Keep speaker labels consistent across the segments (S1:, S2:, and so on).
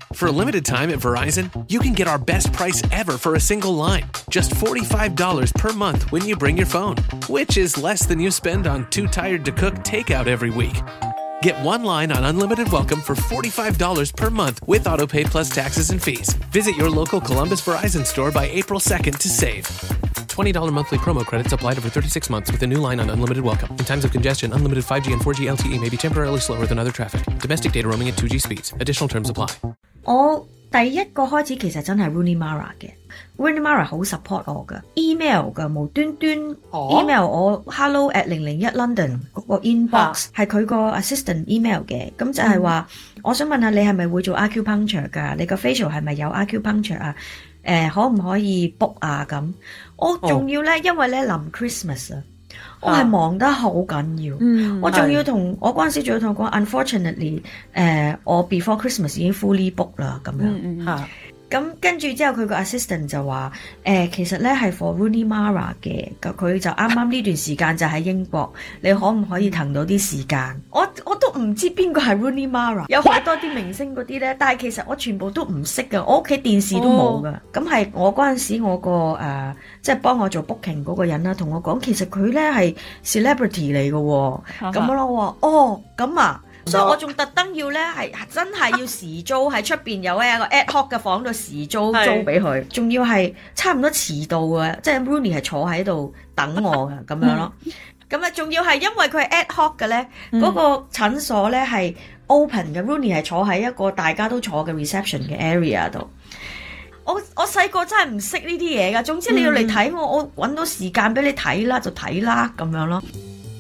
S1: For a limited time at Verizon, you can get our best price ever for a single line. Just $45 per month when you bring your phone, which is less than you spend on Too Tired to Cook takeout every week. Get one line on Unlimited Welcome for $45 per month with AutoPay plus taxes and fees. Visit your local Columbus Verizon store by April 2nd to save. $20 monthly promo credits applied over 36 months with a new line on Unlimited Welcome. In times of congestion, unlimited 5G and 4G LTE may be temporarily slower than other traffic. Domestic data roaming at 2G speeds. Additional terms apply.
S2: 我第一個開始其實真係 Rooney Mara 嘅 ，Rooney Mara 好 support 我嘅 email 嘅，無端端 email 我 hello@001london 嗰個 inbox 係佢個 assistant email 嘅，咁就係話我想問下你係咪會做 acupuncture 㗎？你個 facial 係咪有 acupuncture 啊？可唔可以 book 啊？咁我仲要咧，因為咧臨 Christmas 啊。我係忙得好緊要，我仲要同我嗰陣時仲要同佢講 ，unfortunately，我 before Christmas 已經 fully book 啦咁樣。咁跟住之後佢個 assistant 就話其實咧係 for Rooney Mara 嘅，佢就啱啱呢段時間就喺英國，你可唔可以騰到啲時間？我都唔知邊個係 Rooney Mara， 有好多啲明星嗰啲咧，但係其實我全部都唔識㗎，我屋企電視都冇㗎。咁係我嗰陣時我個即係幫我做 booking 嗰個人啦，同我講其實佢咧係 celebrity 嚟㗎喎，咁咯我話咁啊。所以我仲特登要咧係真係要時租喺出邊有一個 ad hoc 嘅房度時租俾佢，仲要係差唔多遲到嘅，即係 Rooney 係坐喺度等我嘅咁樣咯。咁啊，仲要係因為佢係 ad hoc 嘅咧，嗰個診所咧係 open 嘅 ，Rooney 係坐喺一個大家都坐嘅 reception 嘅 area 度。我細個真係唔識呢啲嘢㗎，總之你要嚟睇我揾到時間俾你睇啦就睇啦咁樣咯。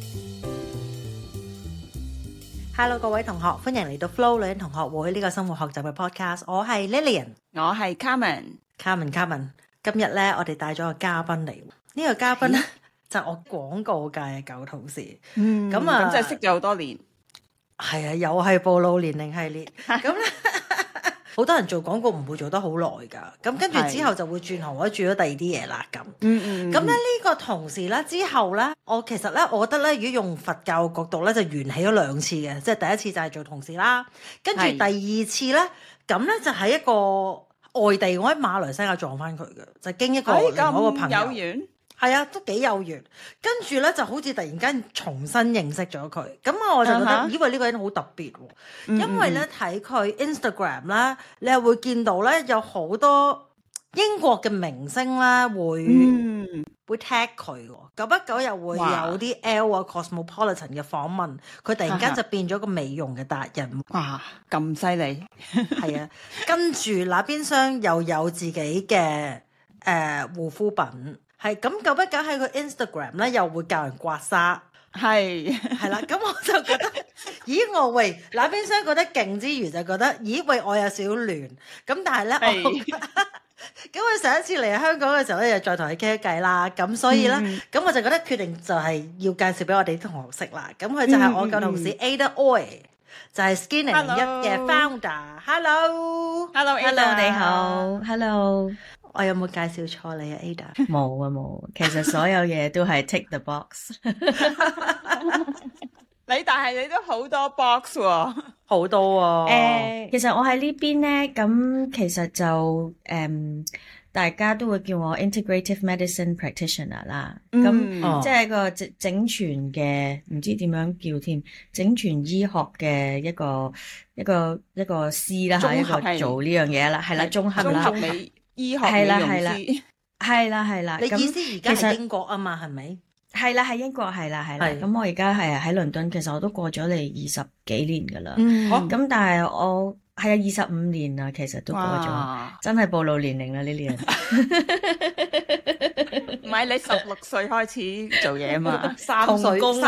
S3: Hello 各位同學，歡迎嚟到 Flo 女人同學會呢個生活學習嘅 podcast。我係 Lillian，
S4: 我係 Carmen。
S3: 今日咧，我哋帶咗個嘉賓嚟。呢個嘉賓咧就係我廣告界嘅舊同事。咁
S4: 即係識咗好多年。
S3: 係啊，又係暴露年齡系列。咁咧，好多人做廣告唔會做得好耐㗎。咁跟住之後就會轉行或者轉咗第二啲嘢啦。咁咁咧呢個同事咧之後咧，我其實咧，我覺得咧，如果用佛教角度咧，就緣起咗兩次嘅，即係第一次就係做同事啦，跟住第二次咧，咁咧就係一個外地，我喺馬來西亞撞翻佢嘅，就經一個另外一個朋友。
S4: 有緣。
S3: 係啊，都幾有緣。跟住咧就好似突然間重新認識咗佢，咁我就覺得以為呢個人好特別喎，因為咧睇佢 Instagram 啦，你係會見到咧有好多英國嘅明星啦會 tag 佢喎，久不久又會有啲 L 啊 Cosmopolitan 嘅訪問，佢突然間就變咗個美容嘅達人。
S4: 哇，咁犀利！
S3: 係啊，跟住那邊廂又有自己嘅護膚品。係咁，久不久喺佢 Instagram 咧，又會教人刮痧，係啦。咁我就覺得，咦我喂，那邊廂覺得勁之餘，就覺得，咦喂我有少少亂。咁但係咧，咁佢上一次嚟香港嘅時候咧，又再同佢傾偈啦。咁所以咧，咁我就覺得決定就係要介紹俾我哋啲同學識啦。咁佢就係我舊同事 Ada Ooi，就係 Skin001嘅 founder。Hello，
S2: 你好 ，Hello。
S3: 我有冇介紹錯你啊 Ada？
S2: 冇啊冇，其實所有嘢都係 tick the box。
S4: 但係你都好多 box 喎，
S3: 好多
S2: 其實我喺呢邊咧，咁其實就大家都會叫我 integrative medicine practitioner 啦。咁即係個整全嘅，唔知點樣叫添，整全醫學嘅一個師啦嚇，一個做呢樣嘢啦，係啦，綜合啦。
S4: 醫學美容師
S2: 係啦，
S3: 你意思而家係英國啊嘛，係咪？
S2: 係啦，係英國，係啦。咁我而家係喺倫敦，其實我都過咗嚟20幾年噶啦。咁但係我係25年啦，其實都過咗，真係暴露年齡啦呢啲人。
S4: 唔係你16歲開始做嘢嘛？3歲
S3: 過去。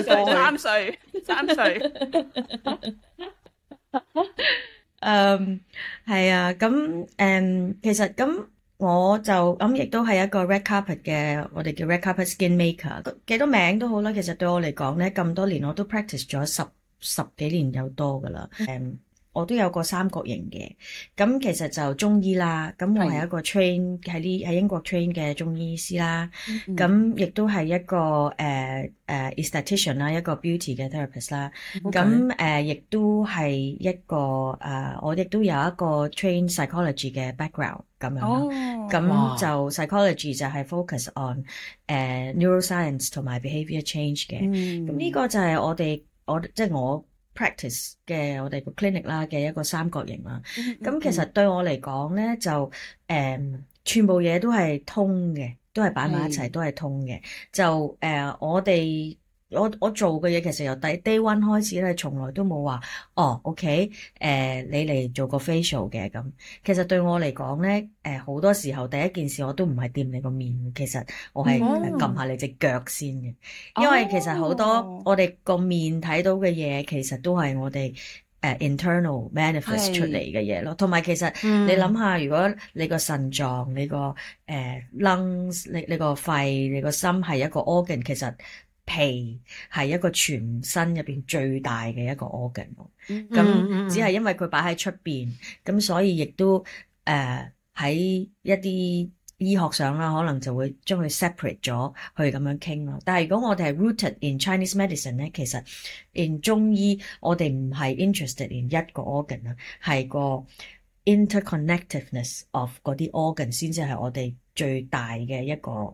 S2: 係啊，咁其實咁我就咁亦都係一個 red carpet 嘅，我哋叫 red carpet skin maker， 幾多名都好啦。其實對我嚟講咧，咁多年我都 practice 咗十幾年有多噶啦。 我都有個三角形嘅，咁其實就中醫啦，咁我係一個 train 喺英國 train 嘅中醫師啦，咁亦都係一個esthetician 啦，一個 beauty 嘅 therapist 啦，咁亦都係一個我亦都有一個 train psychology 嘅 background 咁樣咯，咁就 psychology 就係 focus on neuroscience 同埋 behavior change 嘅，咁呢個就係我即係我 practice 嘅我哋個 clinic 啦嘅一個三角形啦，咁其實對我嚟講咧就全部嘢都係通嘅，都係擺埋一齊，都係通嘅。就我做嘅嘢其實由day one 開始咧，從來都冇話OK 你嚟做個 facial 嘅咁。其實對我嚟講咧，好多時候第一件事我都唔係掂你個面，其實我係撳下你隻腳先嘅，因為其實好多我哋個面睇到嘅嘢，其實都係我哋internal manifest 出嚟嘅嘢咯，同埋其實你諗下，如果你個腎臟、你個lungs、你個肺、你個心係一個 organ， 其實皮係一個全身入邊最大嘅一個 organ， 咁只係因為佢擺喺出邊，咁所以亦都喺一啲醫學上啦，可能就會將佢 separate 咗去咁樣傾咯。但係如果我哋係 rooted in Chinese medicine 咧，其實 in 中醫我哋唔係 interested in 一個 organ 啦，係個 interconnectedness of 嗰啲 organ 先至係我哋最大嘅一個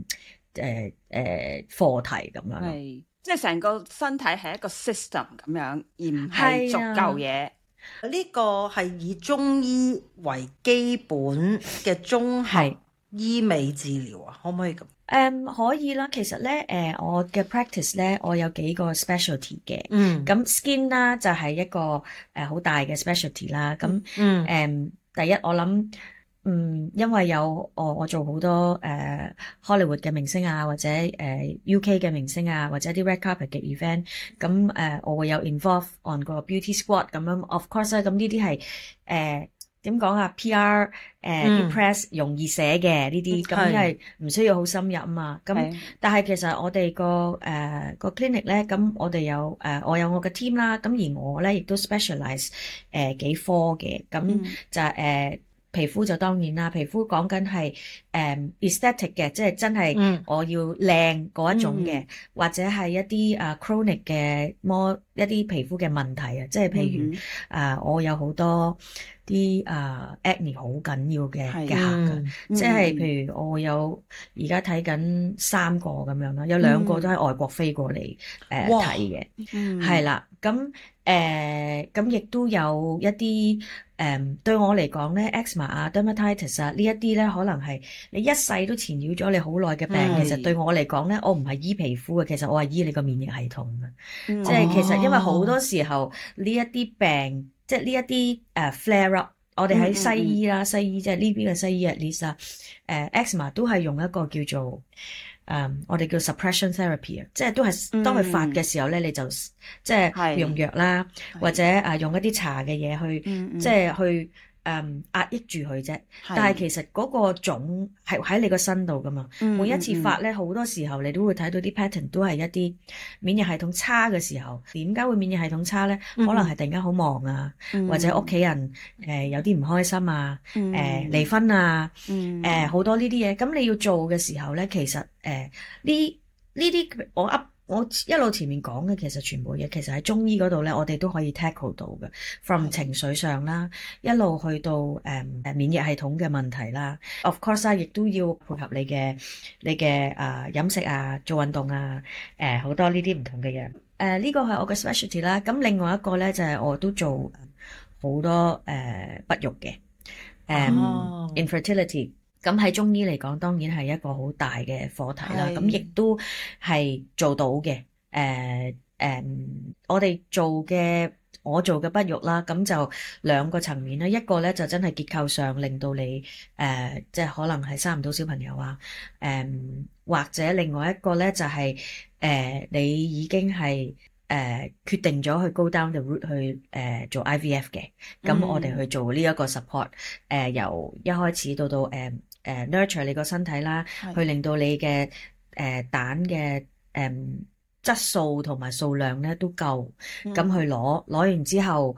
S2: 課題咁樣。
S4: 係，即係成個身體係一個 system 咁樣，而唔係逐嚿嘢。
S3: 呢個係以中醫為基本嘅綜合醫美治療啊，可唔可以咁？
S2: 可以啦。其實咧，我嘅 practice 咧，我有幾個 specialty 嘅。咁 skin 啦就係一個好大嘅 specialty 啦。咁第一我諗。因為我做好多Hollywood 嘅明星啊，或者UK 嘅明星啊，或者啲 red carpet 嘅 event， 咁我會有 involve on 個 beauty squad 咁樣 ，of course 咧，咁呢啲係點講啊 PR 啲 press 容易寫嘅呢啲，咁因為唔需要好深入啊嘛。咁但係其實我哋個clinic 咧，咁我哋有我有我嘅 team 啦，咁而我咧亦都 specialize 幾科嘅，咁就皮膚就當然啦，皮膚講緊係aesthetic 嘅，即係真係我要靚嗰一種嘅，或者係一啲chronic 嘅一啲皮膚嘅問題啊，即係譬如我有好多啲acne 好緊要嘅客㗎，即係譬如我有而家睇緊3個咁樣啦，有2個都喺外國飛過嚟睇嘅，係啦，咁亦都有一啲對我嚟講咧 eczema 啊 dermatitis 啊呢一啲咧，可能係你一世都纏繞咗你好耐嘅病。其實對我嚟講咧，我唔係醫皮膚嘅，其實我係醫你個免疫系統嘅。即係其實因為好多時候呢一啲病，即係呢一啲flare up，我哋喺西醫啦，西醫即係呢邊嘅西醫 at least 啦，eczema 都係用一個叫做我哋叫 suppression therapy 啊，即係都係當佢發嘅時候咧，你就即係用藥啦，或者用一啲搽嘅嘢去，即係去壓抑住佢啫。但係其實嗰個種係喺你個身度噶嘛，每一次發咧，好多時候你都會睇到啲 pattern 都係一啲免疫系統差嘅時候。點解會免疫系統差咧？可能係突然間好忙啊，或者屋企人有啲唔開心啊，離婚啊，好多呢啲嘢。咁你要做嘅時候咧，其實呢啲我一路前面講嘅，其實全部嘢其實喺中醫嗰度咧，我哋都可以 tackle 到嘅 ，from 情緒上啦，一路去到免疫系統嘅問題啦。Of course 亦都要配合你嘅飲食啊，做運動啊，好多呢啲唔同嘅嘢。呢個係我嘅 specialty 啦。咁另外一個咧就係我都做好多不育嘅infertility。咁喺中醫嚟講，當然係一個好大嘅課題啦。咁亦都係做到嘅。我做嘅不育啦，咁就2個層面啦。一個咧就真係結構上令到你即係可能係生唔到小朋友啊。或者另外一個咧就係你已經係決定咗去 go down the route 去做 IVF 嘅。咁我哋去做呢一個 support，由一開始到nurture 你個身體啦，去令到你嘅蛋嘅質素同埋數量咧都夠，咁去攞完之後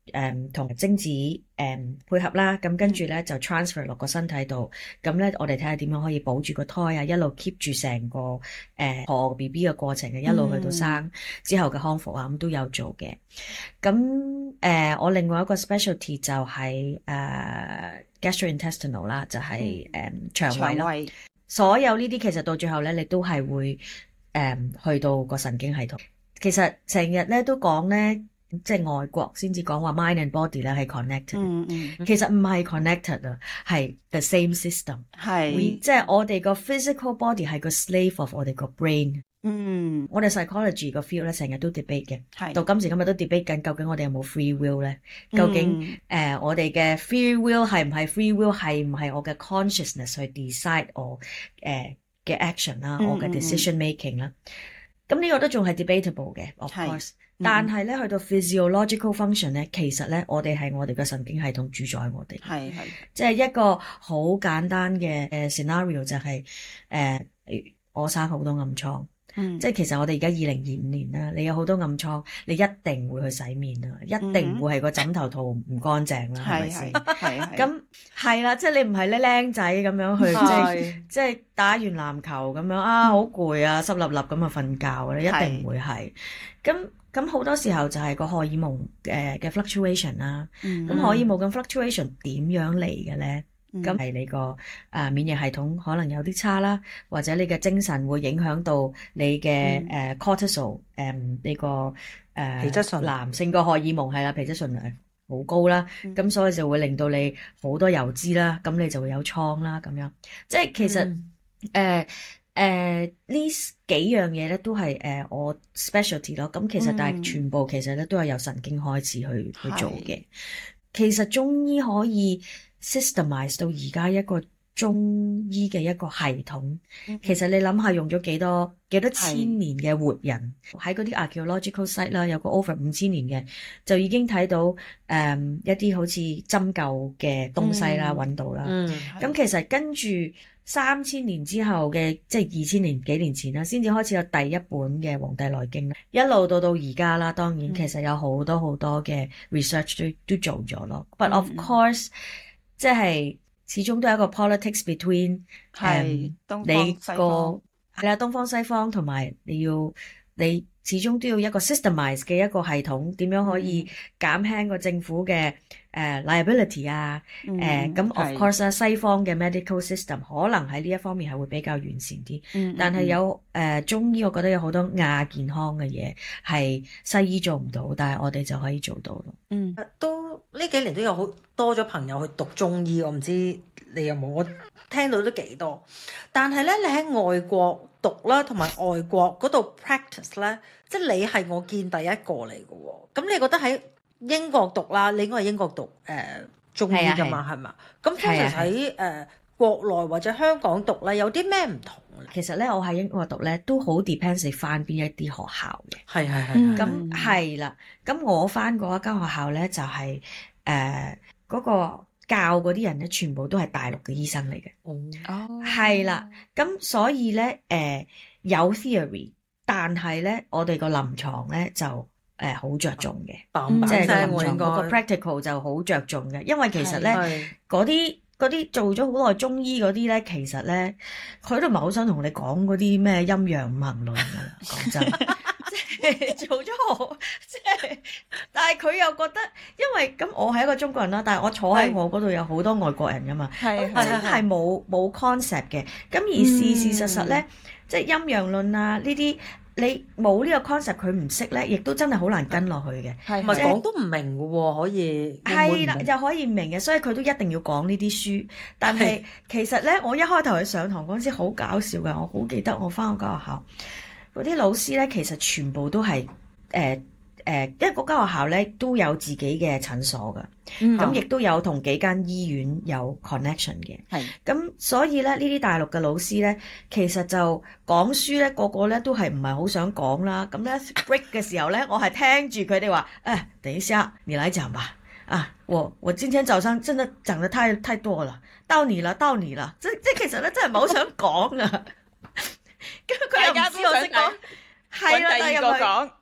S2: 同精子配合啦，咁跟住咧就 transfer 落個身體度，咁咧我哋睇下點樣可以保住個胎啊，一路 keep 住成個陀 BB 嘅過程嘅，一路去到生之後嘅康復啊，咁都有做嘅。咁我另外一個 specialty 就係gastrointestinal 啦，就係腸胃啦。所有呢啲其實到最後咧，你都係會去到個神經系統。其實成日咧都講咧，即係外國先至講話 mind and body 咧係 connected。其實唔係 connected 啊，係 the same system。係，即係我哋個 physical body 係個 slave of 我哋個 brain。我哋 psychology 個 field 咧成日都 debate 嘅，到今時今日都 debate 緊，究竟我哋有冇 free will 咧？究竟我哋嘅 free will 係唔係 free will？ 係唔係我嘅 consciousness 去 decide 我嘅 action 啦，我嘅 decision making 啦？咁呢個都仲係 debatable 嘅 ，of course。但係咧去到 physiological function 咧，其實咧我哋係我哋嘅神經系統主宰我哋。係，即係一個好簡單嘅scenario 就係我生好多暗瘡。即係其實我哋而家2025年啦，你有好多暗瘡，你一定會去洗面啦，一定唔會係個枕頭套唔乾淨啦，係咪先？係咁係啦，即係你唔係咧僆仔咁樣去，即係打完籃球咁樣啊，好攰啊，濕立立咁啊瞓覺，你一定唔會係。咁好多時候就係個荷爾蒙嘅 fluctuation 啦。咁荷爾蒙嘅 fluctuation 點樣嚟嘅咧？咁係你個免疫系統可能有啲差啦，或者你嘅精神會影響到你嘅cortisol， 你個皮質醇，男性個荷爾蒙係啦，皮質醇好高啦，咁所以就會令到你好多油脂啦，咁你就會有瘡啦咁樣。即係其實呢幾樣嘢咧都係我 specialty 咯。咁其實但係全部其實咧都係由神經開始去做嘅。其實中醫可以systemize 到而家一個中醫嘅一個系統。其實你諗下用咗幾多千年嘅活人喺嗰啲 archaeological site 啦，有個 over 5000年嘅，就已經睇到一啲好似針灸嘅東西啦，揾到啦。咁其實跟住3000年之後嘅，即係2000年幾年前啦，先至開始有第一本嘅《黃帝內經》，一路到而家啦。當然其實有好多好多嘅 research 都做咗咯。But of course，即係始終都係一個 politics between 你個係啦，東方西方，同埋你始終都要一個 systemize 嘅一個系統，點樣可以減輕個政府嘅liability 啊？咁 of course 啦，西方嘅 medical system 可能喺呢一方面係會比較完善啲。但係有中醫，我覺得有好多亞健康嘅嘢係西醫做唔到，但係我哋就可以做到咯。
S3: 都呢幾年都有好多咗朋友去讀中醫，我唔知你有冇？我聽到都幾多。但係咧，你喺外國讀啦，同埋外國嗰度 practice 咧，即係你係我見第一個嚟嘅喎。咁你覺得喺英國讀啦，你應該係英國讀中醫㗎嘛，係嘛？咁通常喺國內或者香港讀咧，有啲咩唔同咧？
S2: 其實咧，我喺英國讀咧都好 depends 你翻邊一啲學校嘅。
S3: 係。
S2: 咁係啦，咁我翻嗰一間學校咧就係嗰個教嗰啲人咧，全部都係大陸嘅醫生嚟嘅。係啦，咁所以咧有 theory， 但係咧我哋個臨床咧就好着重嘅，即係個臨床嗰個 practical 就好着重嘅，因為其實咧嗰啲做咗好耐中醫嗰啲咧，其實咧佢都唔係好想同你講嗰啲咩陰陽五行論㗎啦，講真。即係做咗好，即係，但係佢又覺得，因為咁我係一個中國人啦，但係我坐喺我嗰度有好多外國人㗎嘛，真係冇 concept 嘅。咁而事實咧，即係陰陽論啊呢啲，你冇呢個 concept， 佢唔識咧，亦都真係好難跟落去嘅。
S3: 係咪講都唔明嘅喎？可以
S2: 係啦，又可以唔明嘅，所以佢都一定要講呢啲書。但係其實咧，我一開頭去上堂嗰陣時好搞笑嘅，我好記得我返嗰間學校。嗰啲老師咧，其實全部都係因為嗰間學校咧都有自己嘅診所㗎，咁亦都有同幾間醫院有 connection 嘅。咁所以咧呢啲大陸嘅老師咧，其實就講書咧，個個咧都係唔係好想講啦。咁咧 break 嘅時候咧，我係聽住佢哋話，等一下你來講吧。我今天早上真的講得太多了，到你了，即其實咧真係唔係好想講啊。咁佢又唔知我識講，係啦，
S4: 第二個講，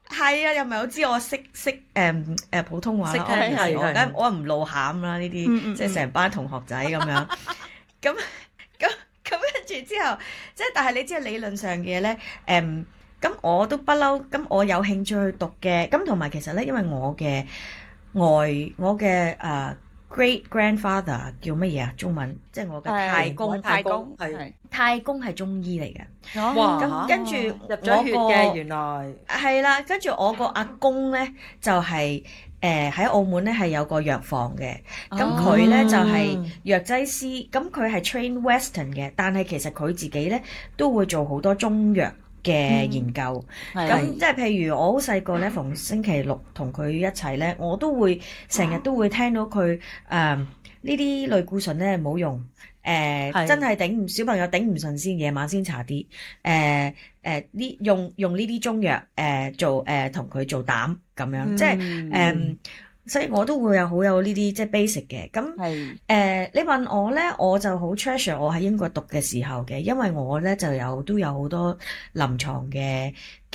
S2: 係啊，又唔係好知我識普通話啦，我唔露餡啦呢啲，即係成班同學仔咁樣。咁跟住之後，即係但係你知理論上嘅嘢咧，咁我都不嬲，咁我有興趣去讀嘅，咁同埋其實咧，因為我嘅great grandfather 叫乜嘢啊？中文即係我嘅太公係中醫嚟嘅。
S3: 哇！
S2: 咁跟住
S3: 入咗血嘅原來
S2: 係啦，跟住我個阿公咧就係喺澳門咧係有個藥房嘅，咁佢咧就係藥劑師，咁佢係 train Western 嘅，但係其實佢自己咧都會做好多中藥嘅研究，咁即係譬如我好細個咧，逢星期六同佢一齊咧，我都會成日都會聽到佢呢啲類固醇咧唔好用，真係小朋友頂唔順先，夜晚先搽啲，用呢啲中藥做同佢做膽咁樣，即係所以我都會好有呢啲即係 basic 嘅，咁你問我咧，我就好 treasure 我喺英國讀嘅時候嘅，因為我咧都有好多臨床嘅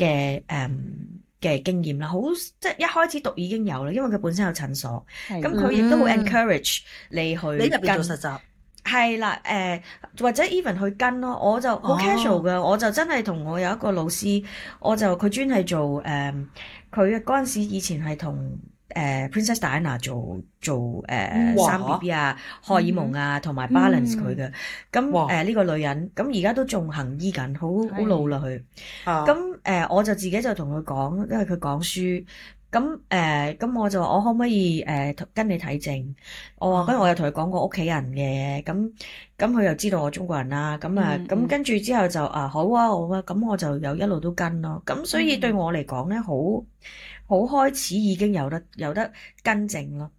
S2: 經驗啦，好即係一開始讀已經有啦，因為佢本身有診所，咁佢亦都好 encourage 你去
S3: 你入邊做實習。
S2: 係啦，或者 even 去跟咯，我就好 casual 㗎，我就真係同我有一個老師，佢專係做佢嗰陣時以前係同Princess Diana 做生 BB 啊、荷爾蒙啊同埋 balance 佢嘅，咁呢個女人咁而家都仲行醫緊，好老啦佢，咁我就自己就同佢講，因為佢講書。咁我就話我可唔可以跟你睇症？我話跟住我又同佢講過屋企人嘅，咁佢又知道我中國人啦，咁跟住之後就好啊好啊，咁我就一路都跟咯。咁所以對我嚟講咧，好開始已經有得跟症咯。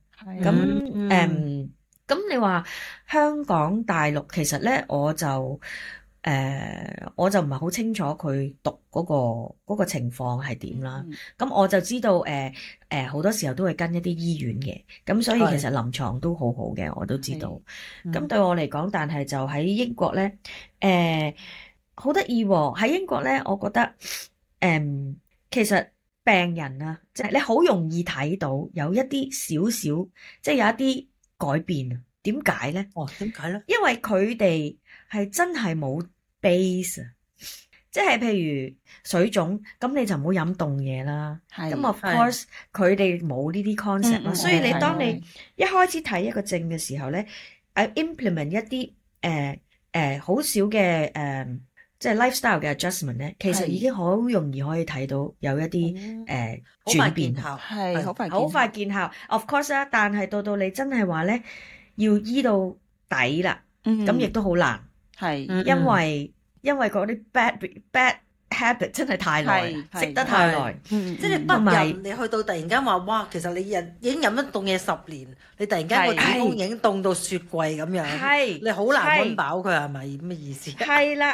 S2: 咁你話香港大陸其實咧，我就唔係好清楚佢讀嗰個情況係點啦。咁我就知道好多時候都會跟一啲醫院嘅，咁所以其實臨床都好好嘅，我都知道。咁對我嚟講，但係就喺英國咧，好得意喎！喺英國咧，我覺得其實病人啊，即係你好容易睇到有一啲少少，即係有一啲改變啊。點解咧？
S3: 點解咧？
S2: 因為佢哋係真係冇 base 啊，即係譬如水腫，咁你就唔好飲凍嘢啦。咁 of course 佢哋冇呢啲 concept 啦，所以當你一開始睇一個症嘅時候咧，implement 一啲好少嘅即係 lifestyle 嘅 adjustment 咧，其實已經好容易可以睇到有一啲轉變，
S4: 係
S2: 好快見效。Of course 啦，但係到你真係話咧，要醫到底啦，咁亦都好難，因為嗰啲 bad habit 真係太耐，食得太耐，
S3: 即係你不忍，你去到突然間話哇，其實你已經飲咗凍嘢10年，你突然間個子宮已經凍到雪櫃咁樣，你好難溫飽佢係咪咩意思？
S2: 係啦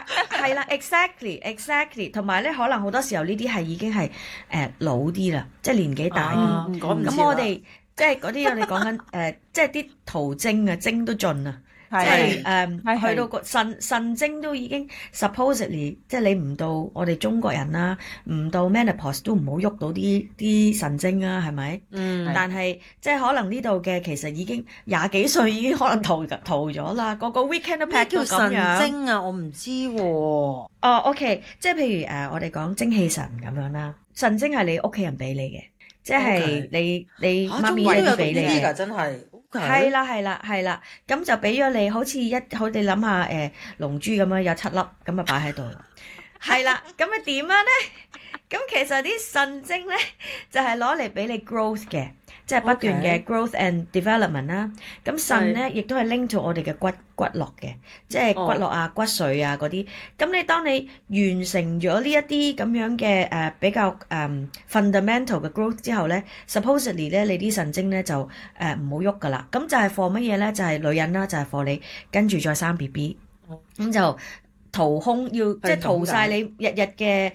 S2: ，exactly， 同埋咧可能好多時候呢啲係已經係老啲啦，即係年紀大啲，咁我哋即係嗰啲我哋講緊即係啲途經啊，經都盡啊。即係去到個腎精都已經 supposedly， 即係你唔到我哋中國人啦，唔到 menopause 都唔好喐到啲腎精啊，係咪？但係即係可能呢度嘅其實已經20幾歲已經可能逃咗啦，個 weekend 都 pack 到咁樣。
S3: 叫腎精啊？我唔知喎。
S2: OK， 即係譬如我哋講精氣神咁樣啦，腎精係你屋企人俾你嘅，即係你媽咪俾你嘅，
S3: 真係。
S2: 係啦，咁就俾咗你，好似你諗下龍珠咁樣有7粒，咁啊擺喺度。係啦，咁啊點樣咧？咁其實啲腎精咧就係攞嚟俾你 growth 嘅，即係不斷嘅 growth and development 啦。咁腎咧亦都係拎住我哋嘅骨骼嘅，即係骨骼啊、骨髓啊嗰啲。咁當你完成咗呢一啲咁樣嘅比較fundamental 嘅 growth 之後咧 ，supposedly 咧你啲腎精咧就唔好喐噶啦。咁就係 for 乜嘢咧？就係女人啦，就係 for 你跟住再生 BB。咁就掏空即係掏晒你日日嘅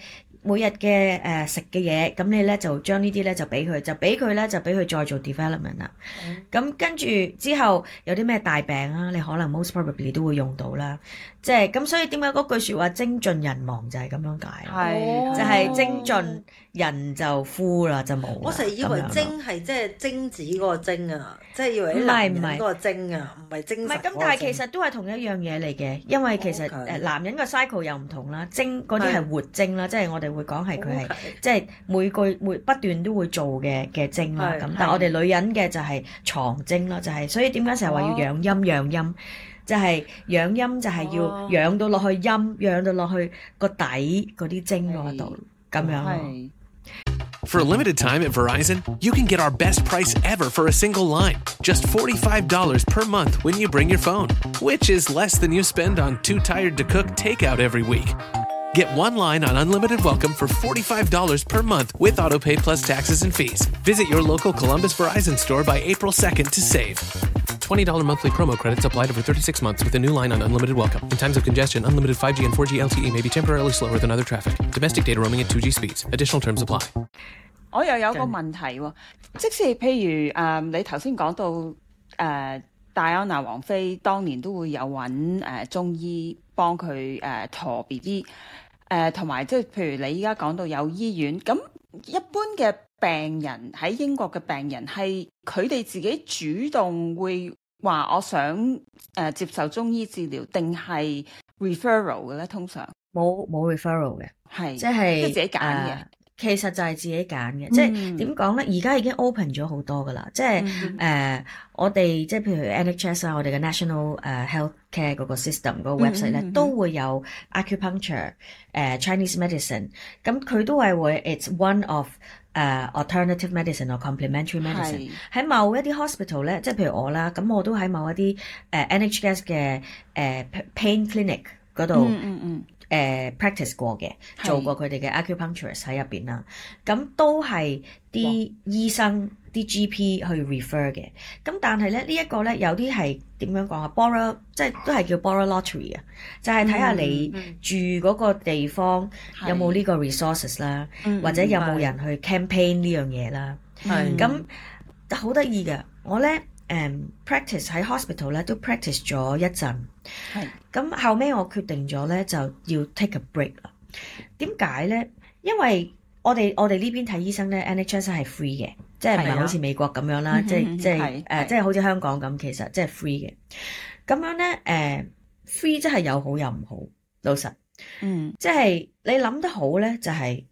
S2: 每日嘅食嘅嘢，咁你咧就將呢啲咧就俾佢，就俾佢再做 development 啦。咁跟住之後有啲咩大病啊，你可能 most probably 都會用到啦。即係咁，所以點解嗰句説話精盡人亡就係咁樣解？係就係精盡人就枯啦，就冇。
S3: 我成日以為精係即係精子嗰個精啊，即係以為啲男人嗰個精啊，唔係精神嗰個精。唔係咁，但係其實都係同一樣嘢嚟嘅，因為其實男人個 cycle 又唔同啦，精嗰啲係活精啦，即係我哋會講係佢係即係每不斷都會做嘅精啦。咁但係我哋女人嘅就係藏精啦，就係所以點解成日話要養陰養陰？就係養陰就係要養到落去陰，養到落去個底嗰啲精嗰度咁樣。
S1: For a limited time at Verizon, you can get our best price ever for a single line. Just $45 per month when you bring your phone, which is less than you spend on Too Tired to Cook takeout every week. Get one line on Unlimited Welcome for $45 per month with AutoPay plus taxes and fees. Visit your local Columbus Verizon store by April 2nd to save. $20 monthly promo credits applied over 36 months with a new line on Unlimited Welcome. In times of congestion, unlimited 5G and 4G LTE may be temporarily slower than other traffic. Domestic data roaming at 2G speeds. Additional terms apply.
S4: 我又有個問題喎，即是譬如你頭先講到戴安娜王妃當年都會有揾中醫幫佢陀 BB， 同埋即係譬如你依家講到有醫院，咁一般嘅病人喺英國嘅病人係佢哋自己主動會話我想接受中醫治療，定係 referral 嘅咧？通常冇
S2: referral 嘅，係
S4: 即係自己揀嘅。
S2: 其實就係自己揀嘅，即係點講咧？而家已經 open 咗好多噶啦，即係我哋即係譬如 NHS 啊，我哋嘅 National Healthcare 嗰個 system 嗰個 website 咧，都會有 acupuncture、Chinese medicine， 咁佢都係會 it's one of alternative medicine or complementary medicine。喺某一啲 hospital 咧，即係譬如我啦，咁我都喺某一啲NHS 嘅pain clinic 嗰度。practice 過嘅，做過佢哋嘅 acupuncturist 喺入邊啦，咁都係啲醫生啲 GP 去 refer 嘅，咁但係咧呢一個咧有啲係點樣講啊 Borough 即係都係叫 Borough Lottery 啊，就係睇下你住嗰個地方有冇呢個 resources 啦，或者有冇人去 campaign 呢樣嘢啦，咁好得意嘅，我咧practice 喺 hospital 咧都 practice 咗一陣，咁後尾我決定咗咧就要 take a break 啦。點解咧？因為我哋呢邊睇醫生咧 NHS 係 free 嘅，即係唔係好似美國咁樣啦，即係好似香港咁，其實即係 free 嘅。咁樣咧free 真係有好有唔好，老實，即係你諗得好咧就係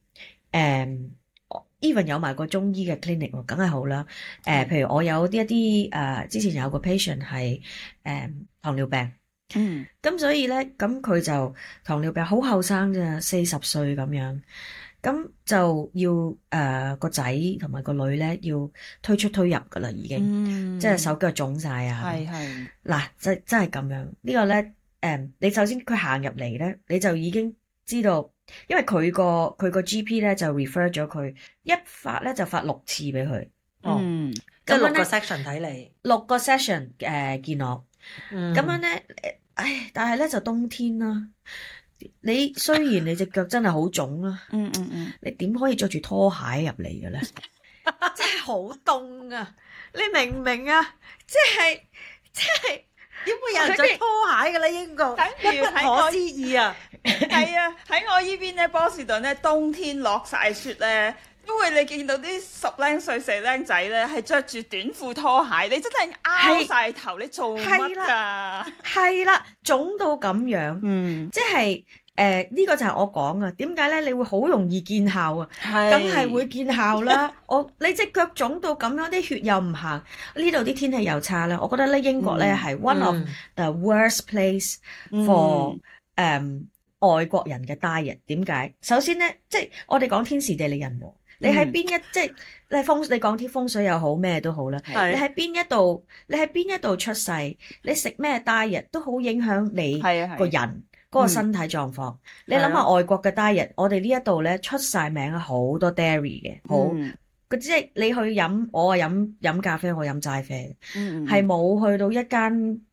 S2: even 有埋個中醫嘅 clinic 喎，梗係好啦。譬如我有一啲之前有個 patient 係糖尿病，咁所以咧咁佢就糖尿病好後生啫，40歲咁樣，咁就要個仔同埋個女咧要推出推入噶啦，已經，即係手腳腫晒啊。嗱，真係咁樣。呢個咧你首先佢行入嚟咧，你就已經知道。因為佢個 GP 咧就 refer 咗佢一發咧就發6次俾佢，
S3: 即係6個 section 睇你
S2: ，6個 session 見我，咁樣咧，但係咧就冬天啦，你雖然你隻腳真係好腫啦，你點可以着住拖鞋入嚟嘅咧？真係好凍啊！你明唔明啊？即係。
S3: 點會有人着拖鞋嘅咧？英國不可思議啊！
S4: 係啊，喺我依邊咧，波士頓咧，冬天落晒雪咧，因為你見到啲10零歲4僆仔咧，係着住短褲拖鞋，你真係拗晒頭，你做乜㗎？
S2: 係啦，腫到咁樣，即係呢個就係我講啊。點解咧？你會好容易見效啊，梗係會見效啦。你隻腳腫到咁樣，啲血又唔行，呢度啲天氣又差啦。我覺得咧，英國咧係 one of the worst place for 外國人嘅 diet。點解？首先咧，即係我哋講天時地利人和，你喺邊一即係你講啲風水又好咩都好啦，你喺邊一度出世，你食咩 diet 都好影響你個人嗰個身體狀況。你諗下外國嘅 diet，我哋呢一度咧出晒名好多 dairy 嘅，好即係你去飲，我飲咖啡，我飲齋啡，係冇去到一間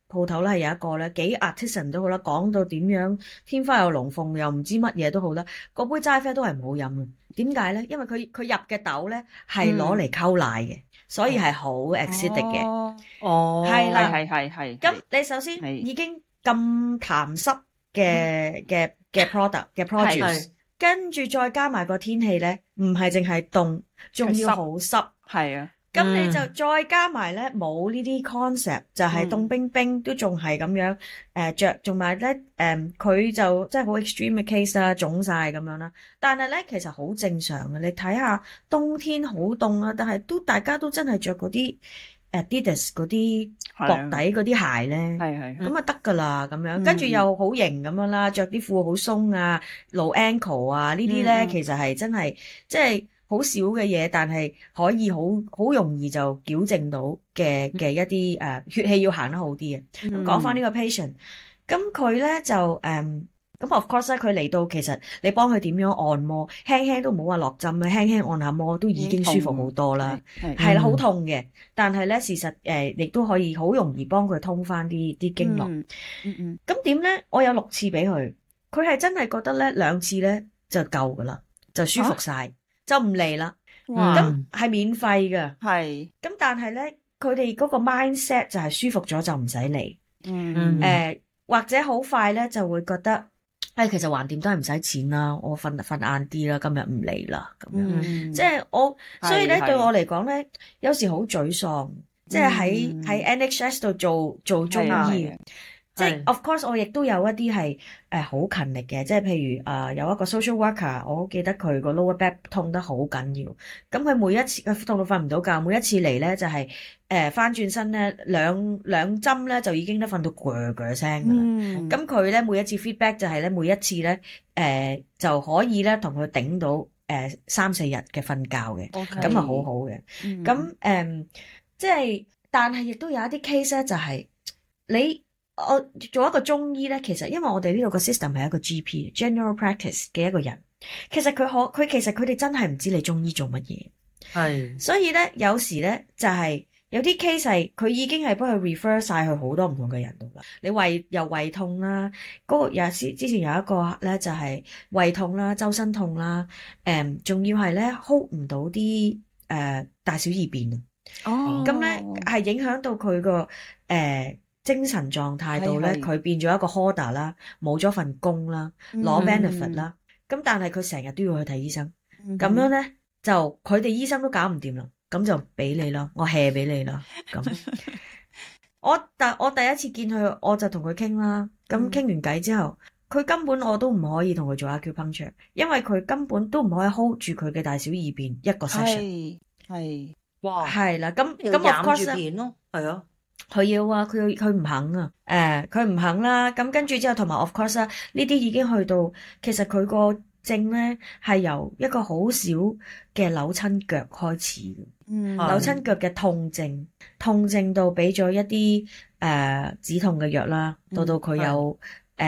S2: 鋪頭咧係有一個咧幾 artisan 都好啦，講到點樣天花有龍鳳又唔知乜嘢都好啦，嗰杯齋啡都係唔好飲嘅。點解咧？因為佢入嘅豆咧係攞嚟溝奶嘅，所以係好 acidic 嘅。係啦，
S4: 係。
S2: 咁你首先已經咁鹹濕嘅 product 嘅 produce， 跟住再加埋個天氣咧，唔係淨係凍，仲要好濕。
S4: 係啊。
S2: 咁你就再加埋咧，冇呢啲 concept， 就係凍冰冰都仲係咁樣着，仲埋咧佢就即係好 extreme 嘅 case 啦，腫晒咁樣啦。但係咧其實好正常嘅，你睇下冬天好凍啊，但係大家都真係着嗰啲Adidas 嗰啲薄底嗰啲鞋咧，咁啊得㗎啦咁樣，跟住又好型咁樣啦，着啲褲好鬆啊，露 ankle 啊呢啲咧，其實係真係即係好少嘅嘢，但係可以好容易就矯正到嘅一啲血氣要行得好啲嘅。咁講翻呢個 patient， 咁佢咧就咁 of course 咧，佢嚟到其實你幫佢點樣按摩，輕輕都唔好話落針啦，輕輕按下摩都已經舒服好多啦。係啦，好痛嘅，但係咧事實亦都可以好容易幫佢通翻啲經絡。咁點咧？我有6次俾佢，佢係真係覺得咧2次咧就夠噶啦，就舒服晒。就唔嚟啦，咁係免費嘅，咁但係咧，佢哋嗰個 mindset 就係舒服咗就唔使嚟，或者好快咧就會覺得，其實橫掂都係唔使錢啦，我瞓晏啲啦，今日唔嚟啦，咁樣，即係所以咧對我嚟講咧，有時好沮喪，即係喺 NHS 度做中醫。即係 of course 我亦都有一啲係好勤力嘅，即係譬如有一個 social worker， 我好記得佢個 lower back 痛得好緊要，咁佢每一次痛到瞓唔到覺，每一次嚟咧就係翻轉身咧兩針咧就已經都瞓到鋸鋸聲㗎啦。咁佢咧每一次 feedback 就係咧每一次咧就可以咧同佢頂到3-4日嘅瞓覺嘅，咁啊好好嘅。咁即係但係亦都有一啲 case 咧就係我做一個中醫咧，其實因為我哋呢度個 system 係一個 GP general practice 嘅一個人，其實佢哋真係唔知你中醫做乜嘢，係，所以咧有時咧就係有啲 case 係佢已經係幫佢 refer 晒去好多唔同嘅人度啦。你胃痛啦，嗰個之前有一個咧就係胃痛啦、周身痛啦，仲要係咧 hold 唔到啲大小二便啊，咁咧係影響到佢個精神狀態度咧，佢變咗一個 hoarder 啦，冇咗份工啦，攞 benefit 啦，咁但係佢成日都要去睇醫生，咁樣咧就佢哋醫生都搞唔掂啦，咁就俾你啦，我 hea 俾你啦，咁我第一次見佢，我就同佢傾啦，咁傾完偈之後，佢根本我都唔可以同佢做 acupuncture， 因為佢根本都唔可以 hold 住佢嘅大小二便一個 session， 係，哇，係啦，咁我 course 片咯，係啊。佢要啊，佢唔肯啊，佢唔肯啦。咁跟住之後，同埋 of course 啦，呢啲已經去到，其實佢個症咧係由一個好少嘅扭親腳開始嘅，扭親腳嘅痛症到俾咗一啲止痛嘅藥啦，到佢有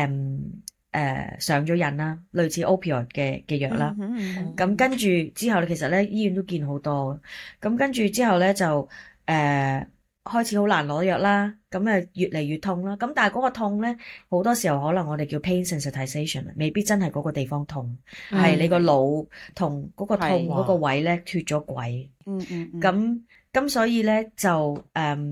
S2: 上咗癮啦，類似 opioid 嘅藥啦。咁跟住之後，其實咧醫院都見好多。咁跟住之後咧就開始好難攞藥啦，咁越嚟越痛啦。咁但係嗰個痛咧，好多時候可能我哋叫 pain sensitization， 未必真係嗰個地方痛，係你個腦同嗰個痛嗰個位咧脫咗軌。咁所以咧就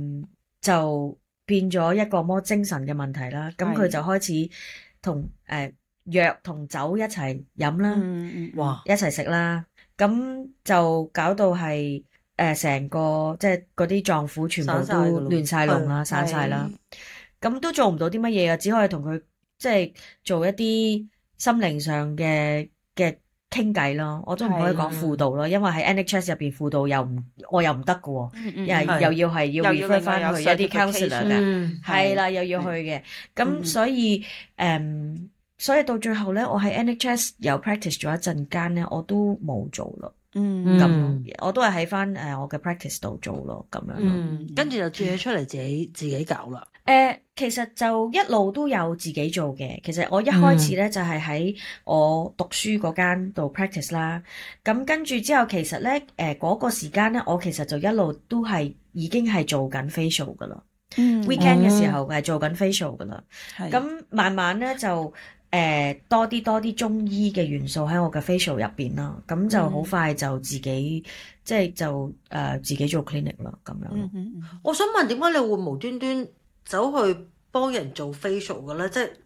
S2: 變咗一個more精神嘅問題啦。咁佢就開始同藥同酒一齊飲啦，一齊食啦。咁就搞到係成個即係嗰啲臟腑全部都亂晒龍啦，散晒啦，咁都做唔到啲乜嘢啊，只可以同佢即係做一啲心靈上嘅傾偈咯，我都唔可以講輔導咯，因為喺 NHS 入邊輔導我又唔得㗎，又要係要 refer 翻去一啲 counselor 嘅，係啦，又要去嘅，咁所以到最後咧，我喺 NHS 有 practice 咗一陣間咧，我都冇做咯。咁我都係喺翻我嘅 practice 度做咯，咁樣。跟住就轉咗出嚟自己搞啦。其實就一路都有自己做嘅。其實我一開始咧就係喺我讀書嗰間度 practice 啦。咁跟住之後，其實咧嗰個時間咧，我其實就一路都係已經係做緊 facial 噶啦。 weekend 嘅時候係做緊 facial 噶啦。咁慢慢咧就多啲中醫嘅元素喺我嘅 facial 入邊啦。咁就好快就自己即係就自己做 clinic 啦咁樣。
S3: 我想問點解你會無端端走去幫人做 facial 嘅咧？即係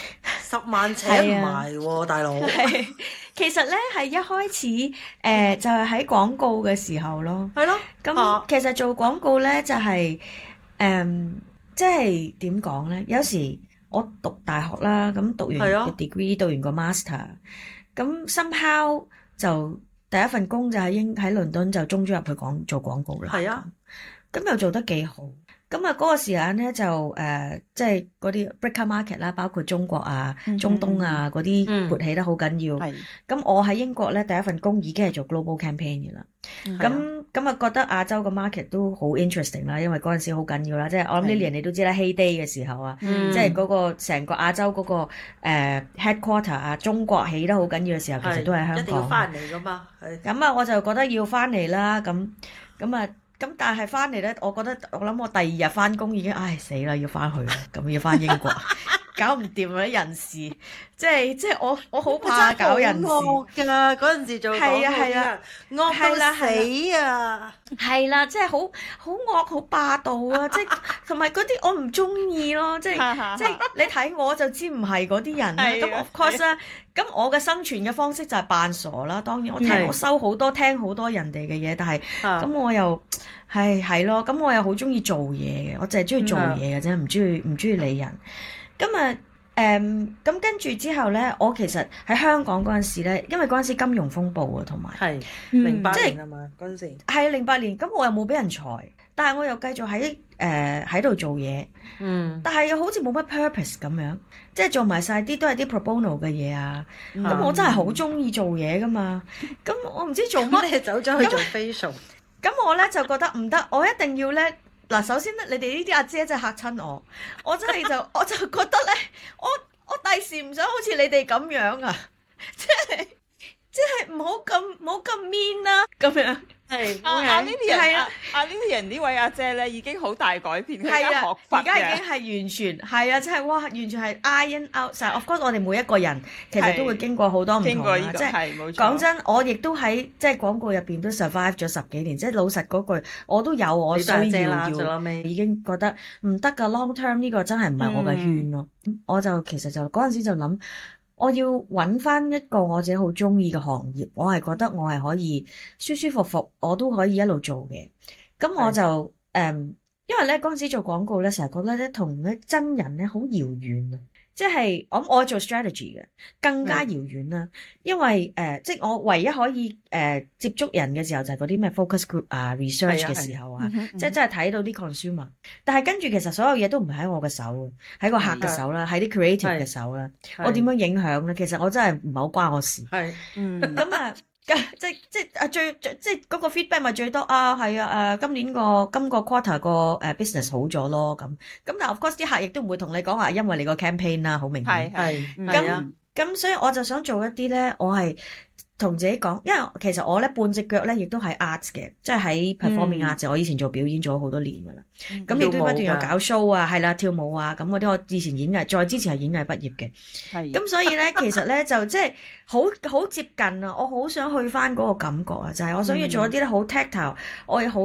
S3: 10萬請唔埋喎，大佬。
S2: 其實咧係一開始就係喺廣告嘅時候咯。係咯。咁其實做廣告咧就係即係點講咧？有時我讀大學啦，咁讀完個 degree，讀完個 master，咁 somehow 就第一份工就喺倫敦就中咗入去做廣告啦。係啊，咁又做得幾好。咁啊嗰個時間咧就即係嗰啲 breaker market 啦，包括中國啊、中東啊嗰啲勃起得好緊要。咁我喺英國咧第一份工已經係做 global campaign 嘅啦。咁啊覺得亞洲個 market 都好 interesting 啦，因為嗰陣時好緊要啦，即係我諗呢年你都知啦，heyday 嘅時候啊，即係嗰個成個亞洲嗰個headquarter 啊，中國起得好緊要嘅時候，其實都係香港。一定要翻嚟噶嘛。咁啊我就覺得要翻嚟啦，咁但係翻嚟咧，我諗我第二日翻工已經死啦，要翻去啦，咁要翻英國，搞唔掂啦人事，即係我好怕搞人事㗎，
S3: 嗰陣時做廣告啊，惡到死啊！
S2: 係啦，即係好惡好霸道啊！即係同埋嗰啲我唔中意咯，即係你睇我就知唔係嗰啲人啦。咁 of course 啦，咁我嘅生存嘅方式就係扮傻啦。當然我收好多聽好多人哋嘅嘢，但係咁我又係咯，咁我又好中意做嘢嘅，我淨係中意做嘢嘅啫，唔中意理人。咁咁跟住之後咧，我其實喺香港嗰陣時咧，因為嗰陣時金融風暴啊，同埋
S3: 係08年啊嘛，嗰陣時
S2: 係08年，咁我又冇俾人裁，但係我又繼續喺度做嘢，但係又好似冇乜 purpose 咁樣，即係做埋晒啲都係啲 pro bono 嘅嘢啊，咁我真係好中意做嘢噶嘛，咁我唔知做乜
S3: 你走咗去做 facial，
S2: 咁我咧就覺得唔得，我一定要咧。嗱，首先咧，你哋呢啲阿姐真係嚇親我，我真係我就覺得咧，我第時唔想好似你哋咁樣啊，即係唔好咁 mean 啦，咁樣。
S4: 係呢啲人呢位阿姐咧已經好大改變，佢而家學佛嘅，而家已經係
S2: 完全係啊，即係哇，完全係 iron out 晒。Of course，我哋每一個人其實都會經過好多唔同啦，即係講真，我亦都喺即係廣告入邊都 survive 咗10幾年。即係老實嗰句，我都有我需要已經覺得唔得噶 long term 呢個真係唔係我嘅圈咯。我就其實就嗰陣時就諗。我要揾翻一個我自己好中意嘅行業，我係覺得我係可以舒舒服服，我都可以一路做嘅。咁我就因為咧嗰陣時做廣告咧，成日覺得咧同咧真人咧好遙遠啊，即係我做 strategy 嘅更加遙遠啦。因為即係我唯一可以接觸人嘅時候就係嗰啲咩 focus group 啊 research 嘅時候啊，即係真係睇到啲 consumer。但係跟住其實所有嘢都唔係喺我嘅手，喺個客嘅手啦，喺啲 creative 嘅手啦。我點樣影響咧？其實我真係唔係好關我事。咁啊。即係嗰個 feedback 咪最多係啊今年今個 quarter 個business 好咗咯咁但係 of course 啲客亦都唔會同你講話因為你個 campaign 啦，好明顯係咁所以我就想做一啲咧，我係同自己講，因為其實我咧半隻腳咧亦都係 arts 嘅，即係喺 performing arts，我以前做表演做咗好多年噶啦，咁亦都不斷有搞 show 啊，係啦跳舞啊，咁嗰啲我以前演藝，再之前係演藝畢業嘅，咁所以咧其實咧就即係好接近啊，我好想去翻嗰個感覺啊，就係我想要做一啲咧好 tactile，我要好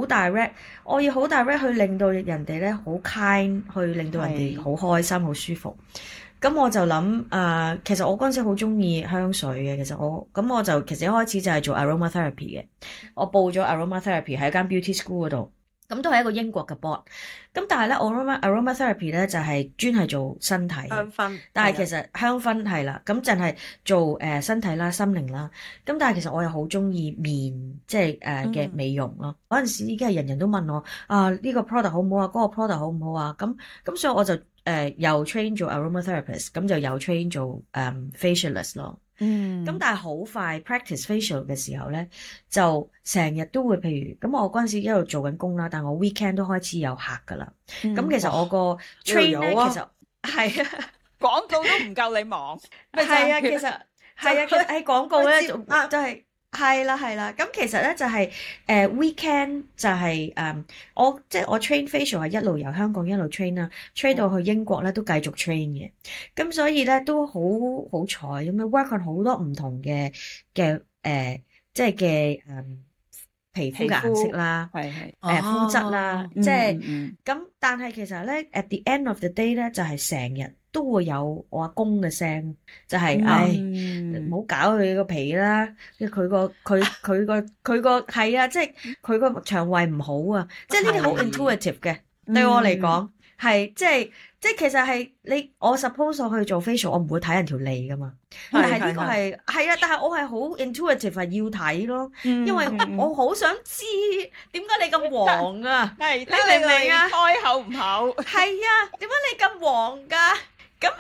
S2: direct 去令到人哋咧好 kind， 去令到人哋好開心好舒服。咁我就諗其實我嗰陣時好中意香水嘅，其實我就其實一開始就係做 aromatherapy 嘅，我報咗 aromatherapy 喺間 beauty school 嗰度，咁都係一個英國嘅 board。咁但係咧 aromatherapy 咧就係專係做身體香薰，但係其實香薰係啦，咁淨係做身體啦、心靈啦。咁但係其實我又好中意面，即係嘅美容咯。嗰陣時已經係人人都問我呢個 product 好唔好啊，嗰個 product 好唔好啊？咁所以我就又 train 做 aromatherapist， 咁就又 train 做facialist 咯。咁但係好快 practice facial 嘅時候咧，就成日都會譬如咁，我嗰陣時一路做緊工啦，但我 weekend 都開始有客噶啦。咁其實我個 train 咧，其實係
S4: 廣告都唔夠你忙。
S2: 係啊，其實喺廣告咧就係係啦，咁其實咧就係weekend 就係我 train facial 係一路由香港一路 train 啦，train 到去英國咧都繼續 train 嘅，咁所以咧都好彩咁樣 work on 好多唔同嘅即係嘅皮膚嘅顏色啦，膚質啦，即係咁。但係其實咧 at the end of the day 咧就係成日都會有我阿公嘅聲，就係唔好搞佢個皮啦，佢個係啊，即係佢個腸胃唔好啊，即係呢啲好 intuitive 嘅，對我嚟講係即係其實係我 suppose 我去做 facial 我唔會睇人條脷噶嘛，但係呢個係啊，但係我係好 intuitive 係要睇咯，因為我好想知點解你咁黃啊，你明唔明啊？
S4: 開口唔口
S2: 係啊，點解你咁黃㗎？咁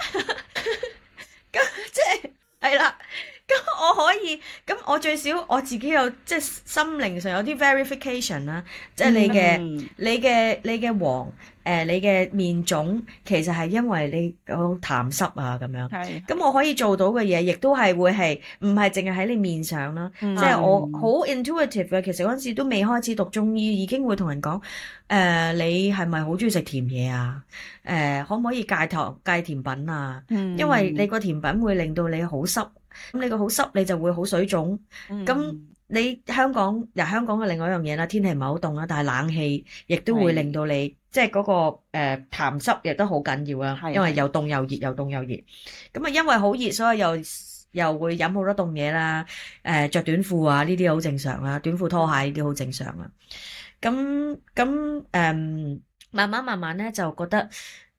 S2: 即係啦，咁我可以，咁我最少我自己有即係心靈上有啲 verification 啦，即係你嘅黃你嘅面腫其實係因為你好痰濕啊咁樣，咁我可以做到嘅嘢，亦都係會係唔係淨係喺你面上啦，即係我好 intuitive 嘅。其實嗰陣時都未開始讀中醫，已經會同人講你係咪好中意食甜嘢啊？可唔可以戒甜品啊？因為你個甜品會令到你好濕，咁你個好濕你就會好水腫。咁你香港嘅另外一樣嘢啦，天氣唔係好凍啦，但係冷氣亦都會令到你即係嗰個痰濕亦都好緊要啦，因為又凍又熱又凍又熱。咁啊，因為好熱，所以又會飲好多凍嘢啦。着短褲啊，呢啲好正常啦，短褲拖鞋呢啲好正常啦。咁慢慢咧就覺得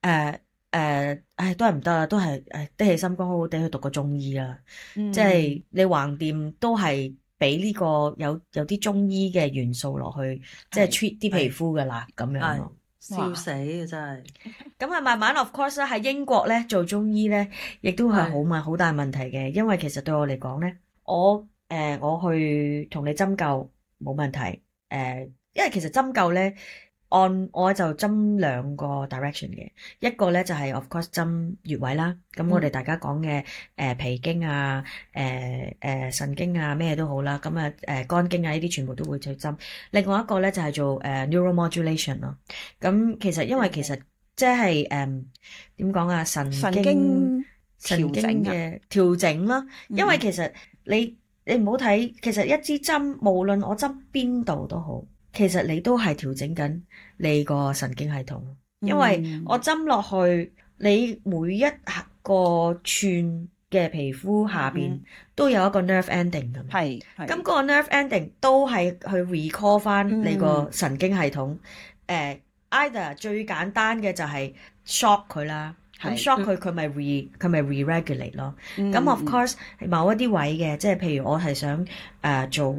S2: 都係唔得啦，都係的起心肝好好地去讀個中醫啦。即係你橫掂都係俾呢個有啲中醫嘅元素落去，即係 treat 啲皮膚噶啦咁樣咯。
S3: 笑死啊！真係
S2: 咁啊，慢慢 of course 咧喺英國咧做中醫咧，亦都係好大問題嘅，因為其實對我嚟講咧，我去同你針灸冇問題，因為其實針灸咧。我就針兩個 direction 嘅，一個咧就係 of course 針穴位啦，咁我哋大家講嘅脾經啊、腎經啊咩都好啦，咁啊肝經啊呢啲全部都會去針。另外一個咧就係做neuromodulation 咯。咁其實因為其實即係點講啊，神經嘅調整啦，因為其實你唔好睇，其實一支針無論我針邊度都好。其實你都係調整緊你個神經系統，因為我針落去，你每一個寸嘅皮膚下邊都有一個 nerve ending 咁。係，咁嗰個 nerve ending 都係去 recall 翻你個神經系統。either 最簡單嘅就係 shock 佢啦，咁 shock 佢咪 re-regulate 咯。咁 of course 係某一啲位嘅，即係譬如我係想做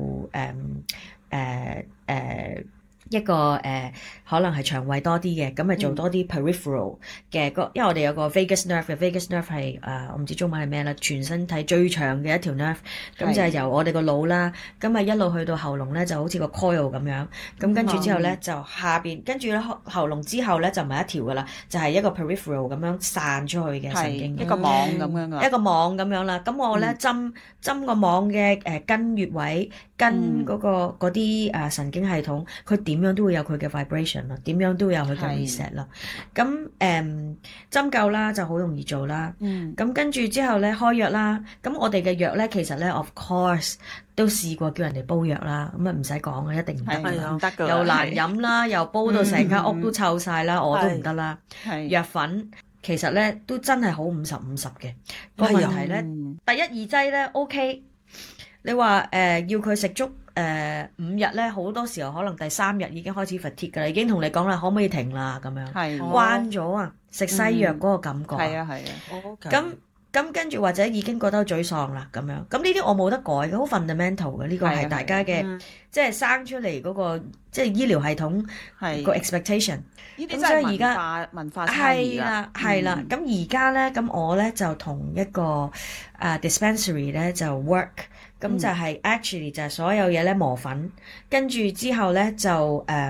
S2: 一個可能係腸胃多啲嘅，咁咪做多啲 peripheral 嘅因為我哋有個 vagus nerve 嘅 vagus nerve 係我唔知中文係咩啦，全身體最長嘅一條 nerve， 咁就係由我哋個腦啦，咁啊一路去到喉嚨咧就好似個 coil 咁樣，咁跟住之後咧就下邊跟住咧喉嚨之後咧就唔係一條噶啦，就係一個 peripheral 咁樣散出去嘅神經，
S4: 一個網咁樣噶，
S2: 一個網咁樣啦。咁我咧針個網嘅根穴位，跟嗰啲神經系統，佢點樣都會有佢嘅 vibration 啦，點樣都會有佢嘅 reset 啦。咁針灸啦就好容易做啦。咁跟住之後咧開藥啦，咁我哋嘅藥咧其實咧 of course 都試過叫人哋煲藥啦，咁啊唔使講嘅，一定唔得㗎，
S4: 唔得㗎，
S2: 又難飲啦，又煲到成間屋都臭晒啦，我都唔得啦。藥粉其實咧都真係好50-50嘅。個問題咧，第一2劑咧 OK。你話要佢食足5日咧，好多時候可能第3日已經開始 fatigue 㗎啦，已經同你講啦，可唔可以停啦咁樣？係慣咗啊，食西藥嗰個感覺。係啊。咁跟住或者已經覺得沮喪啦咁樣。咁呢啲我冇得改嘅，好 fundamental 嘅，呢個係大家嘅，即係生出嚟嗰個即係醫療系統個 expectation。
S4: 呢啲真係文化差異啦。
S2: 係啦。咁而家咧，咁我咧就同一個dispensary 咧就 work。咁就係 actually 就係所有嘢咧磨粉，跟住之後咧就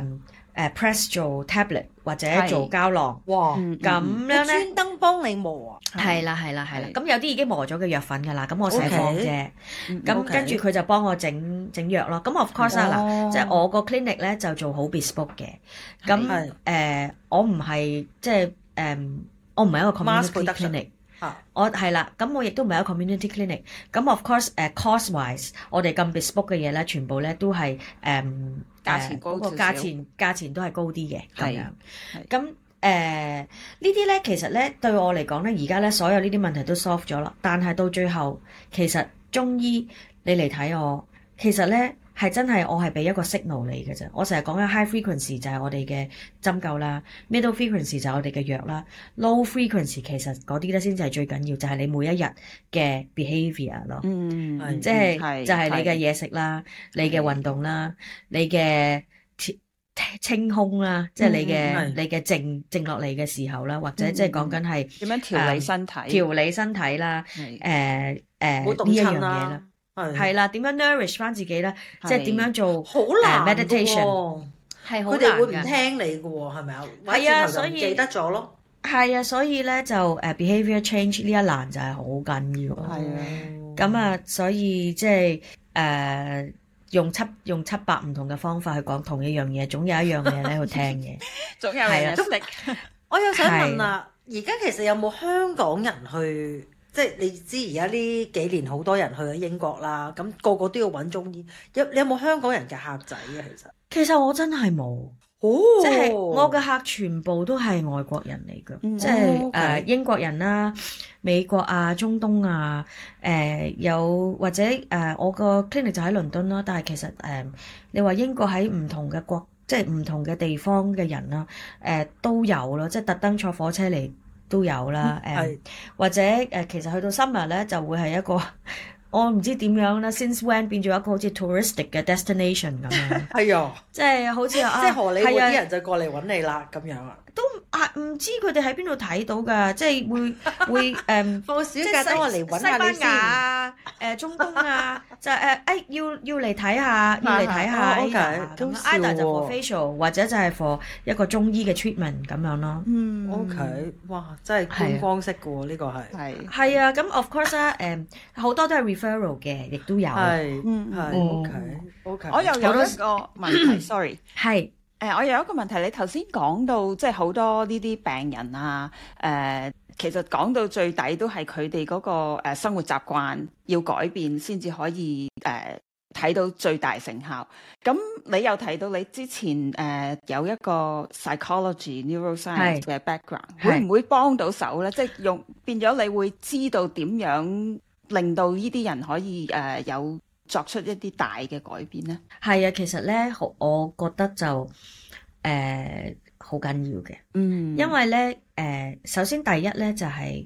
S2: press 做 tablet 或者做膠囊。
S3: 哇！
S2: 咁樣咧
S3: 專登幫你磨啊？
S2: 係啦。咁有啲已經磨咗嘅藥粉㗎啦，咁我寫放啫。咁跟住佢就幫我整藥咯。咁 of course 嗱，即係我個 clinic 咧就做好 bespoke 嘅。咁我唔係即係我唔係一個 community clinic。我係啦，咁我亦都唔係一個 community clinic。咁 of course cost wise， 我哋咁 bespoke 嘅嘢咧，全部咧都係
S4: 價錢高少少，
S2: 價錢都係高啲嘅咁樣。咁呢啲咧，其實咧對我嚟講咧，而家咧所有呢啲問題都 solve 咗啦。但係到最後，其實中醫你嚟睇我，其實咧係真係我係俾一個 signal 你嘅啫。我成日講緊 high frequency 就係我哋嘅針灸啦 ，middle frequency 就係我哋嘅藥啦 ，low frequency 其實嗰啲咧先至係最緊要，就係你每一日嘅 behaviour 咯。即係就係你嘅嘢食啦，你嘅運動啦，你嘅清空啦，即係你嘅靜落嚟嘅時候啦，或者即係講緊係
S4: 點樣調理身體啦，
S3: 呢
S2: 一樣嘢啦。係啦，點樣 nourish 翻自己咧？即係點樣做
S3: 好難
S2: meditation 係好難㗎。
S3: 佢哋會唔聽你嘅喎，係咪啊？係啊，所以記得咗咯。
S2: 係啊，所以咧就behavior change 呢一欄就係好緊要。係啊，咁啊，所以即係用七百唔同嘅方法去講同一樣嘢，總有一樣嘢喺度聽嘅。
S4: 總有人識。
S3: 我又想問啦，而家其實有冇香港人去？即係你知而家呢幾年好多人去咗英國啦，咁個個都要揾中醫。你有冇香港人嘅客仔啊？
S2: 其實我真係冇，即係我嘅客全部都係外國人嚟㗎，即係英國人啦、美國啊、中東啊，有或者我個 clinic 就喺倫敦啦，但係其實你話英國喺唔同嘅即係唔同嘅地方嘅人啦，都有咯，即係特登坐火車嚟。都有啦，或者其實去到 summer 咧就會係一個我唔知點樣啦 ，since when 變咗一個好似 touristic 嘅 destination 咁樣。係啊，即係好似即係荷里活啲人就過嚟揾你啦咁樣啊。都唔知佢哋喺邊度睇到㗎，即係會放暑假等我嚟揾下你先。西班牙啊，中東啊，就要嚟睇下，咁 either 就 for facial 或者就係 for 一個中醫嘅 treatment 咁樣咯。OK， 哇，真係觀光式嘅喎，呢個係啊，咁 of course 啦，好多都係 referral 嘅，亦都有。OK，
S4: 我又有一個問題，sorry， 係。我有一個問題，你頭先講到即係好多呢啲病人啊，其實講到最底都係佢哋嗰個生活習慣要改變先至可以睇到最大成效。咁你又提到你之前有一個 psychology neuroscience 嘅 background，會唔會幫到手咧？即係變咗你會知道點樣令到呢啲人可以有作出一啲大嘅改變咧？
S2: 係啊，其實咧，我覺得就好緊要嘅。因為咧首先第一咧就係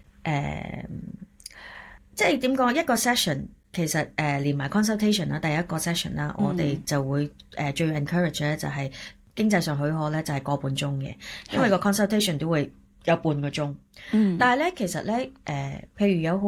S2: 即係點講，一個 session 其實連埋 consultation 啦，第一個 session 啦，我哋就會最 encourage 咧就係經濟上許可咧就係個半鐘嘅，因為個 consultation 都會有半個鐘。但係咧其實咧譬如有好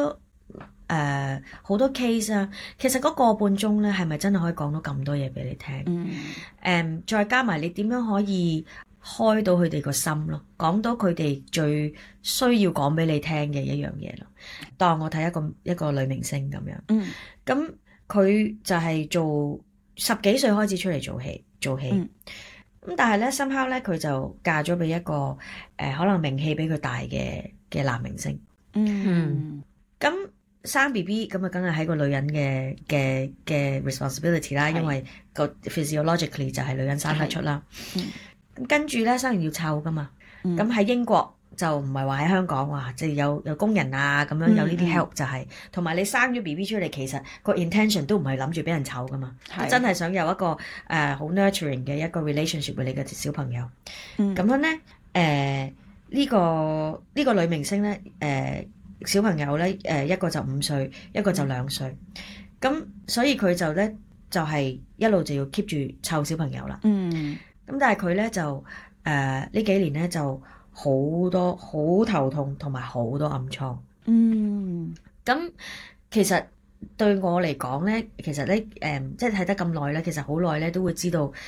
S2: 多 case 啊，其實嗰個半鐘咧係咪真係可以講到咁多嘢俾你聽？再加埋你點樣可以開到佢哋個心咯，講到佢哋最需要講俾你聽嘅一樣嘢咯。當我睇一個女明星咁樣，咁佢就係做10幾歲開始出嚟做戲，咁但係咧somehow咧佢就嫁咗俾一個可能名氣比佢大嘅男明星，咁生 BB 咁啊，梗係喺個女人嘅 responsibility 啦，因為個 physiologically 就係女人生得出啦。咁跟住咧生完要湊噶嘛，咁喺英國就唔係話喺香港話，即係有工人啊咁樣有呢啲 help 就係，同埋你生咗 BB 出嚟，其實個 intention 都唔係諗住俾人湊噶嘛，真係想有一個好 nurturing 嘅一個 relationship with 你嘅小朋友。咁樣咧呢個女明星咧小朋友咧一個就5歲，一個就2歲，咁所以佢就咧就係一路就要 keep 住湊小朋友啦。咁但係佢咧就呢幾年咧就好多好頭痛同埋好多暗瘡。咁其實對我嚟講咧，其實咧即係睇得咁耐咧，其實好耐咧都會知道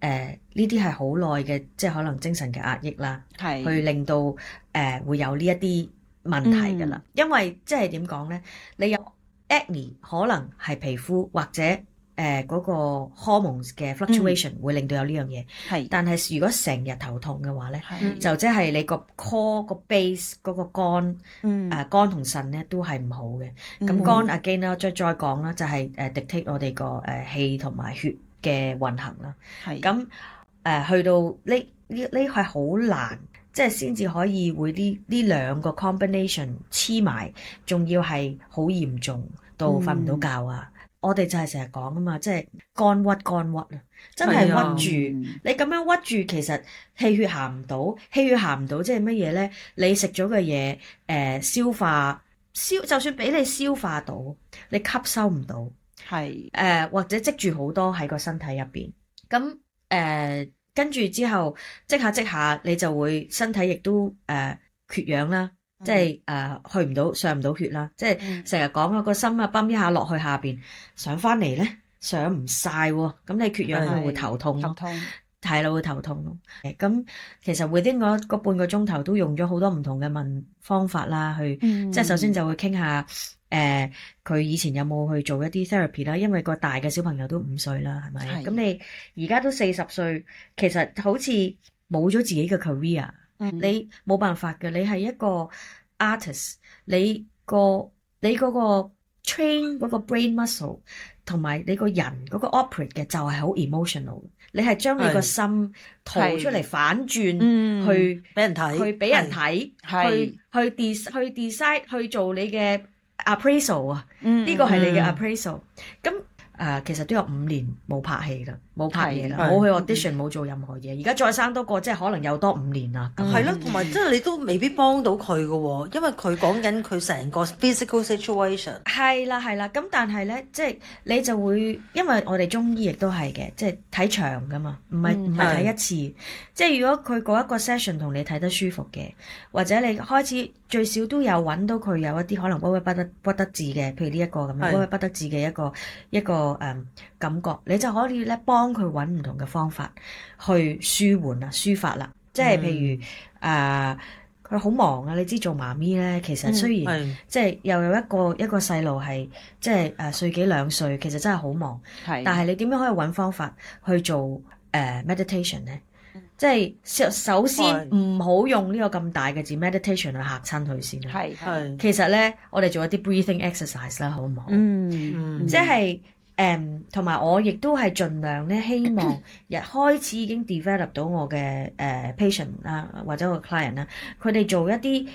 S2: 呢啲係好耐嘅，即係可能精神嘅壓抑啦，去令到會有呢一啲問題㗎啦。因為即係點講咧？你有 acne 可能係皮膚或者嗰個 hormones 嘅 fluctuation 會令到有呢樣嘢。但係如果成日頭痛嘅話咧，就即係你個 core 個 base 嗰個肝肝同腎咧都係唔好嘅。咁肝 again 啦，再講啦，就係dictate 我哋個氣同埋血嘅運行啦。咁去到呢係好難，即係先至可以會呢兩個 combination 黐埋，仲要係好嚴重到瞓唔到覺啊！我哋就係成日講啊嘛，即係肝鬱啊，真係屈住。你咁樣屈住，其實氣血行唔到，氣血行唔到，即係乜嘢咧？你食咗嘅嘢，消化就算俾你消化到，你吸收唔到，或者積住好多喺個身體入邊。咁跟住之後積下，你就會身體亦都缺氧啦。即係去唔到上唔到血啦，即係成日講個心啊泵一下落去下邊，上翻嚟咧上唔晒喎，咁你缺氧就會頭痛咯，係啦會頭痛咯。咁其實 within 嗰半個鐘頭都用咗好多唔同嘅方法啦，去即係首先就會傾下佢以前有冇去做一啲 therapy 啦，因為個大嘅小朋友都5歲啦，係咪？咁你而家都40歲，其實好似冇咗自己嘅 career。你冇辦法嘅，你係一個 artist， 你嗰個 train 嗰個 brain muscle 同埋你個人嗰個 operate 嘅就係好 emotional， 你係將你個心吐出嚟反轉去俾人睇，去 decide 去做你嘅 appraisal 啊，呢個係你嘅 appraisal。咁其實都有5年冇拍戲啦，冇拍嘢啦，冇去 audition，冇做任何嘢。而家再生多個，即係可能又多5年啦。
S3: 係咯，同埋即係你都未必幫到佢㗎喎，因為佢講緊佢成個 physical situation。係
S2: 啦。咁但係咧，即係你就會，因為我哋中醫亦都係嘅，即係睇長㗎嘛，唔係睇一次。即係如果佢嗰一個 session 同你睇得舒服嘅，或者你開始最少都有揾到佢有一啲可能鬱鬱不得志嘅，譬如呢一個咁樣鬱鬱不得志嘅一個感覺，你就可以咧幫佢揾唔同嘅方法去舒緩啊、抒發啦。即係譬如佢好忙啊，你知做媽咪咧，其實雖然即係又有一個細路係即係歲幾2歲，其實真係好忙。但係你點樣可以揾方法去做meditation 咧？即係首先唔好用呢個咁大嘅字 meditation 去嚇親佢先。其實咧，我哋做一啲 breathing exercise 啦，好唔好？即係同埋我亦都係盡量咧，希望一開始已經 develop 到我嘅patient 啦，或者個 client 啦，佢哋做一啲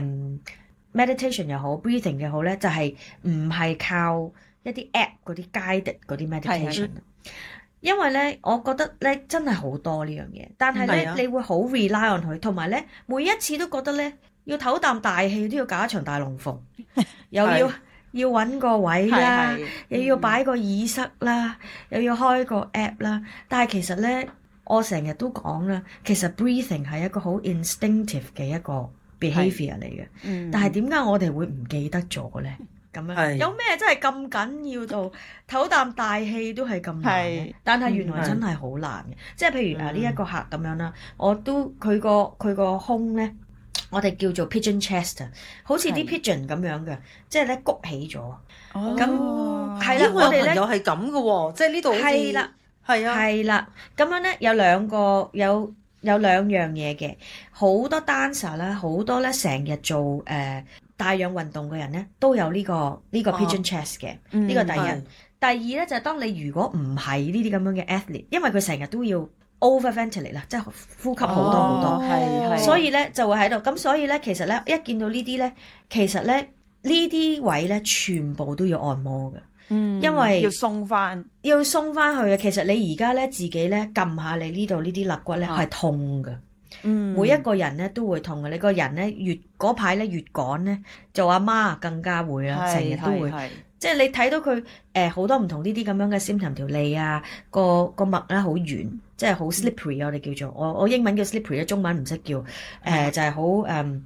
S2: meditation 又好 breathing 又好咧，就係唔係靠一啲 app 嗰啲 guided 嗰啲 meditation。因為咧，我覺得咧真係好多呢樣嘢，但係咧你會好 rely on 佢，同埋咧每一次都覺得咧要唞啖大氣都要搞一場大龍鳳，又要揾個位啦，又要擺個耳塞啦，又要開個 app 啦。但係其實咧，我成日都講啦，其實 breathing 係一個好 instinctive 嘅一個 behaviour 嚟嘅。但係點解我哋會唔記得咗咧？咁樣有咩真係咁緊要到唞啖大氣都係咁難嘅？但係原來真係好難嘅。即係譬如呢一個客咁樣啦，我都佢個胸咧，我哋叫做 pigeon chest， 好似啲 pigeon 咁樣嘅，即係咧谷起咗。咁係啦，我哋咧有係咁嘅喎，即係呢度係啦，咁樣咧有兩樣嘢嘅，好多 dancer 啦，好多咧成日做帶氧運動嘅人咧都有呢個 pigeon chest 嘅，呢個第一。第二咧就係當你如果唔係呢啲咁樣嘅 athlete， 因為佢成日都要 over ventilate 啦，即係呼吸好多，所以咧就會喺度。咁所以咧其實咧一見到呢啲咧，其實咧呢啲位咧全部都要按摩嘅，因為要鬆翻去嘅。其實你而家咧自己咧撳下你呢度呢啲肋骨咧係痛嘅。每一個人咧都會痛嘅，你個人咧越嗰排咧越趕咧，做阿媽更加會啦，成日都會，即係你睇到佢好多唔同呢啲咁樣嘅 symptom， 條脷啊，個脈咧好圓，即係好 slippery，我哋叫做我英文叫 slippery，中文唔識叫，就係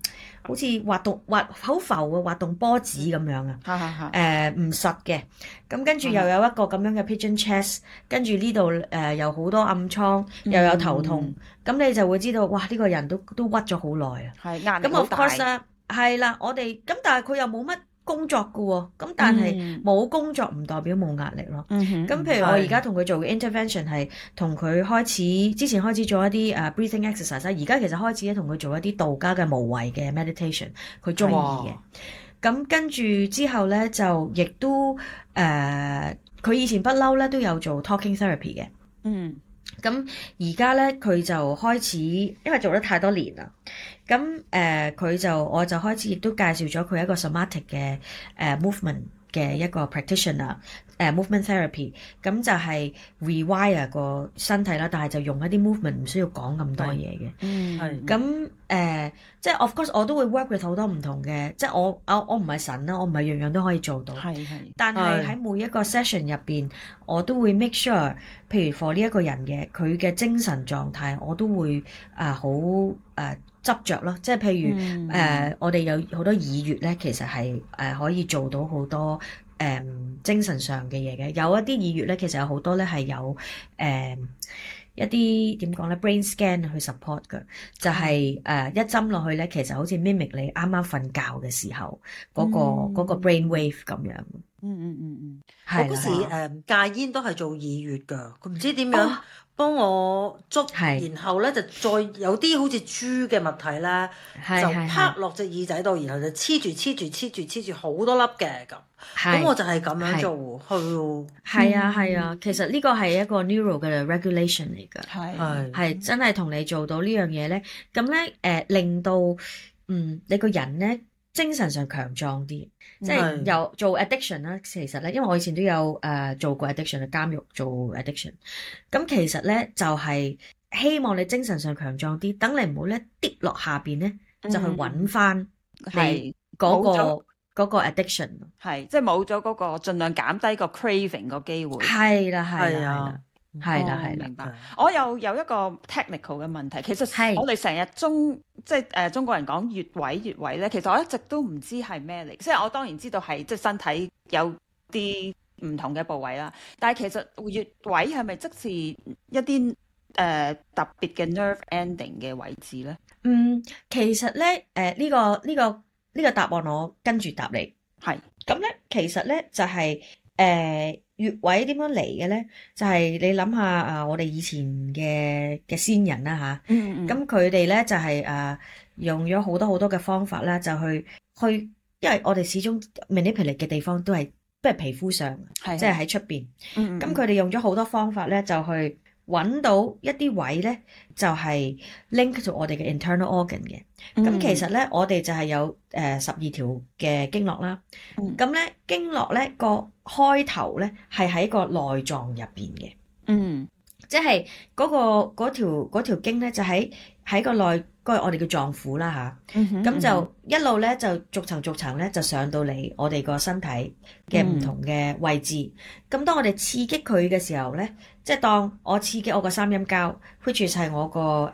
S2: 好似滑好浮嘅滑動波子咁樣啊，唔實嘅，咁跟住又有一個咁樣嘅 pigeon chest， 跟住呢度有好多暗瘡，又有頭痛，咁你就會知道，哇！呢個人都屈咗好耐啊，
S4: 係壓力好大。
S2: 咁 of course 啦，係啦，我哋咁，但係佢又冇乜工作㗎喎，咁但係冇工作唔代表冇壓力咯。咁譬如我而家同佢做嘅 intervention 係同佢之前開始做一啲breathing exercise，而家其實開始咧同佢做一啲道家嘅無為嘅 meditation， 佢中意嘅。咁跟住之後咧就亦都佢以前不嬲咧都有做 talking therapy 嘅。咁而家咧佢就開始，因為做咗太多年啦。咁我就開始亦都介紹咗佢一個 somatic 嘅movement 嘅一個 practitioner，movement therapy， 咁就係 rewire 個身體啦，但係就用一啲 movement 唔需要講咁多嘢嘅。咁即係 of course 我都會 work with 好多唔同嘅，即係我唔係神啦，我唔係樣樣都可以做到。但係喺每一個 session 入邊，我都會 make sure， 譬如 for 呢一個人嘅佢嘅精神狀態，我都會好執着咯，即係譬如我哋有好多耳穴咧，其實係可以做到好多精神上嘅嘢嘅。有一啲耳穴咧，其實有好多咧係有一啲點講咧 brain scan 去 support 嘅，就係一針落去咧，其實好似 mimic 你啱啱瞓覺嘅時候嗰個 brain wave 咁樣。
S3: 我嗰時戒煙都係做耳穴㗎，佢唔知點樣幫我捉，然後咧就再有啲好似珠嘅物體咧，就拍落隻耳仔度，然後就黐住好多粒嘅咁。咁我就係咁樣做，
S2: 係啊，其實呢個係一個 neural 嘅 regulation 嚟㗎，係真係同你做到呢樣嘢咧，咁咧令到你個人咧精神上強壯啲，即係有做 addiction 啦。其實咧，因為我以前都有做過 addiction 嘅監獄做 addiction， 咁其實咧就係希望你精神上強壯啲，等你唔好咧跌落下邊咧，就去揾翻你嗰個 addiction，
S4: 即係冇咗嗰個盡量減低個 craving 個機會。
S2: 係啦。
S4: 明白。我又有一個 technical 嘅問題，其實我哋成日中國人講穴位咧，其實我一直都唔知係咩嚟。即係我當然知道係即係身體有啲唔同嘅部位啦，但係其實穴位係咪即是一啲特別嘅 nerve ending 嘅位置咧？
S2: 其實咧呢個答案我跟住答你。咁咧，其實咧就係穴位點樣嚟嘅咧？就係你諗下我哋以前嘅先人啦吓，咁佢哋咧就係用咗好多嘅方法啦，就去，因為我哋始終 manipulate 嘅地方都係皮膚上，即係喺出邊。咁佢哋用咗好多方法咧，就去揾到一啲位咧，就係 link to 我哋嘅 internal organ 嘅。咁其實咧，我哋就係有12條嘅經絡啦。咁咧經絡咧個開頭咧係喺個內臟入邊嘅。即係嗰條經咧就喺個內個我哋叫臟腑啦吓。咁就一路咧就逐層咧就上到嚟我哋個身體嘅唔同嘅位置。咁當我哋刺激佢嘅時候咧，即係當我刺激我個三陰交 which 係我個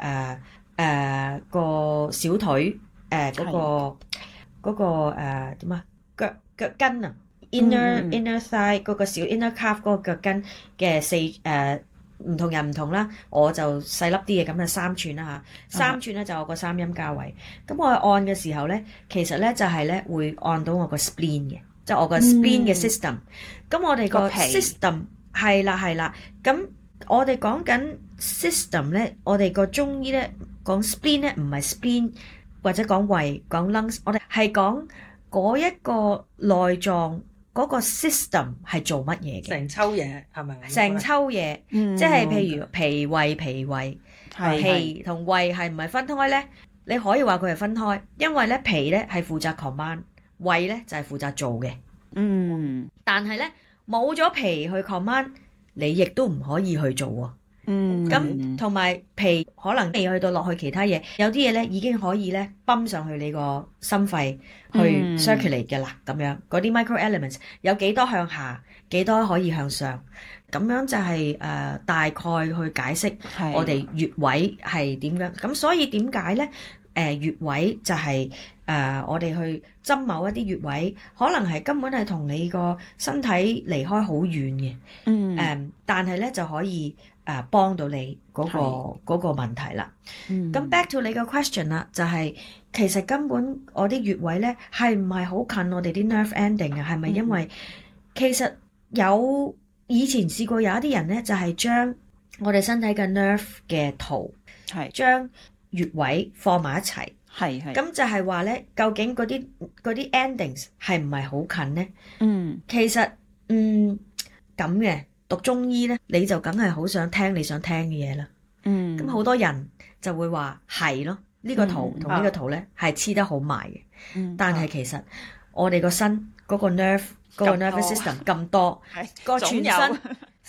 S2: 個小腿嗰個點啊腳跟啊 inner thigh 嗰個小 inner calf 嗰個腳跟嘅唔同人唔同啦，我就細粒啲嘅咁就3寸啦嚇，3寸咧就我個三陰交位。咁我去按嘅時候咧，其實咧就係咧會按到我個 spleen 嘅，即係我個 spleen 嘅 system。咁我哋個 system 係啦。咁我哋講緊 system 咧，我哋個中醫咧講 spleen 咧唔係 spleen 或者講胃講 lungs， 我哋係講嗰一個內臟。嗰個 system 係做乜嘢嘅？
S3: 成抽嘢係咪？
S2: 成抽嘢，即係譬如脾胃，脾同胃係唔係分開咧？你可以話佢係分開，因為咧脾咧係負責 command， 胃咧就係負責做嘅。但係咧冇咗脾去 command， 你亦都唔可以去做喎。咁同埋脾可能未去到落去其他嘢，有啲嘢咧已經可以咧泵上去你個心肺去 circulate 嘅啦，咁樣嗰啲 micro elements 有幾多向下，幾多可以向上，咁樣就係大概去解釋我哋穴位係點樣。咁所以點解咧穴位就係我哋去針某一啲穴位，可能係根本係同你個身體離開好遠嘅，但係咧就可以幫到你嗰個問題啦。咁 back to 你個 question 啦，就係其實根本我啲穴位咧係唔係好近我哋啲 nerve ending 啊？係咪因為其實以前試過有一啲人咧，就係將我哋身體嘅 nerve 嘅圖，將穴位放埋一齊。咁就係話咧，究竟嗰啲 endings 係唔係好近咧？其實咁嘅讀中醫咧，你就梗係好想聽你想聽嘅嘢啦。咁好多人就會話係咯，呢個圖同呢個圖咧係黐得好埋嘅。但係其實我哋個身嗰個 nervous system 咁多，個全身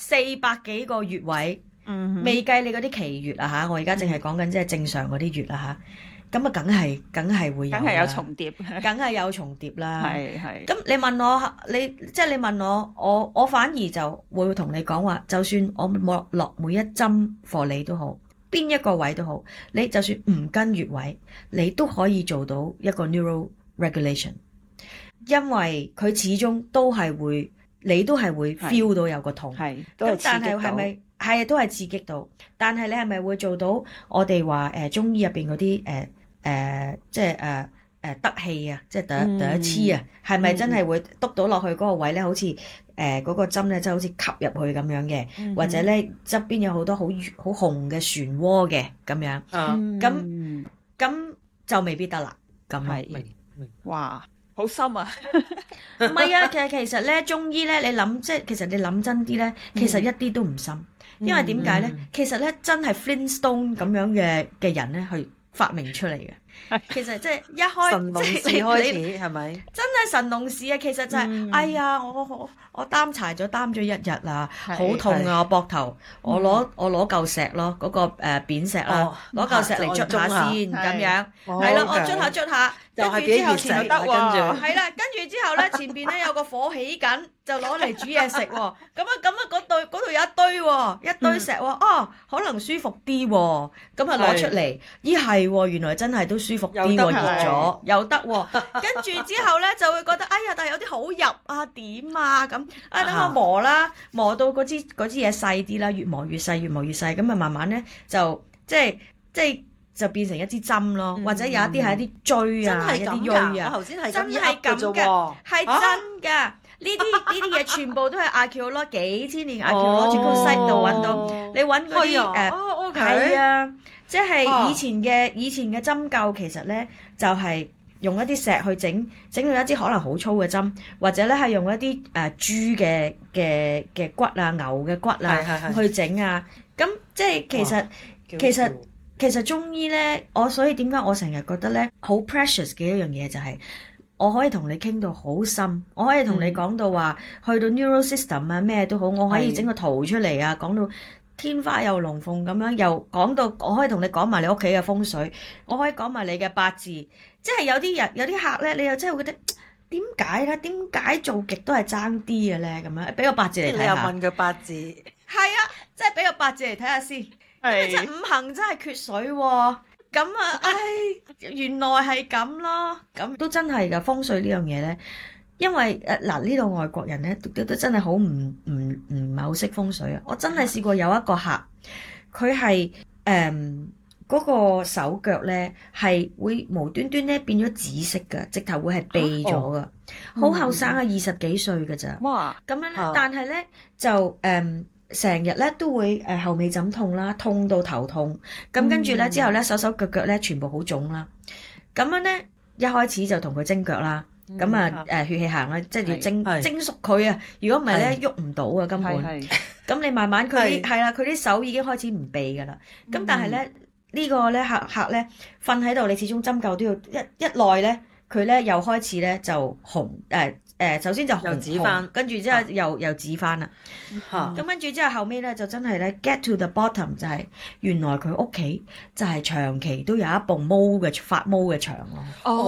S2: 400幾個穴位，未計你嗰啲奇穴啊嚇！我而家淨係講緊即係正常嗰啲穴啦嚇。咁啊，梗係會有，梗係有重疊，梗係有重疊啦。咁你問我，你問我，我反而就會同你講話，就算我落每一針課你都好，邊一個位都好，你就算唔跟穴位，你都可以做到一個 neural regulation， 因為佢始終都係會，你都係會 feel 到有個痛。咁但係咪係都係刺激到？但係你係咪會做到我哋話中醫入邊嗰啲即係得氣啊，即係得黐啊，係咪真係會篤到落去嗰個位咧？好似嗰個針咧，即係好似吸入去咁樣嘅，或者咧側邊有好多好紅嘅漩渦嘅咁樣，咁就未必得啦。咁係，哇，好深啊！唔係啊，其實咧中醫咧，你諗即係其實你諗真啲咧，其實一啲都唔深，因為點解咧？其實咧真係 Flintstone 咁樣嘅人咧去發明出嚟嘅，其實即係一開神農氏開始係咪？真係神農氏啊！其實就係，哎呀，我擔柴咗一日啦，好痛啊！我膊頭，我攞嚿石咯，嗰個扁石啦，攞嚿石嚟捽下先咁樣，係啦，我捽下，跟住之後前就得喎，係啦，跟住之後咧前邊咧有個火起緊，就攞嚟煮嘢食喎，咁啊嗰度有一堆喎，一堆石喎，可能舒服啲喎，咁啊攞出嚟，咦係喎，原來真係都舒服啲喎，熱咗又得喎，跟住之後咧就會覺得哎呀，但係有啲好入啊點啊咁，等我磨啦，磨到嗰支嘢細啲啦，越磨越細，咁啊慢慢咧就即係就變成一支針咯，或者有一啲係一啲椎啊，一啲錐啊，真係咁㗎，係真㗎。呢啲嘢全部都係 archaeology 幾千年 archaeological site 度揾到，你揾嗰啲係啊，即係以前嘅針灸其實咧就係用一啲石去整到一支可能好粗嘅針，或者咧係用一啲豬嘅骨啊、牛嘅骨啊去整啊，咁即係其實中醫咧，所以點解我成日覺得咧好 precious 嘅一樣嘢就係，我可以同你傾到好深，我可以同你講到話去到 neural system 啊咩都好，我可以整個圖出嚟啊，講到天花又龍鳳咁樣，又講到我可以同你講埋你屋企嘅風水，我可以講埋你嘅八字，即係有啲客咧，你又真係會覺得點解咧？點解做極都係爭啲嘅咧？咁樣俾個八字嚟睇下。你又問佢八字？係啊，即係俾個八字嚟睇下先。即係五行真係缺水喎，咁啊，原來係咁咯，咁都真係㗎風水呢樣嘢咧，因為嗱呢度外國人咧都真係好唔係好識風水啊！我真係試過有一個客，佢係嗰個手腳咧係會無端端咧變咗紫色㗎，直頭會係痹咗㗎，好後生啊，20幾歲㗎咋，哇！咁樣咧，但係咧就成日咧都會後尾枕痛啦，痛到頭痛，咁跟住咧之後咧手腳咧全部好腫啦，咁樣咧一開始就同佢蒸腳啦，咁血氣行啦，即係要蒸熟佢啊，如果唔係咧喐唔到啊根本，咁你慢慢佢啲手已經開始唔痹噶啦，咁但係咧呢個咧客咧瞓喺度，你始終針灸都要一耐咧，佢咧又開始咧就紅首先就紅，跟住之後又紫翻啦。咁跟住之後後尾咧就真係咧 get to the bottom 就係原來佢屋企就係長期都有一埲發毛嘅牆咯。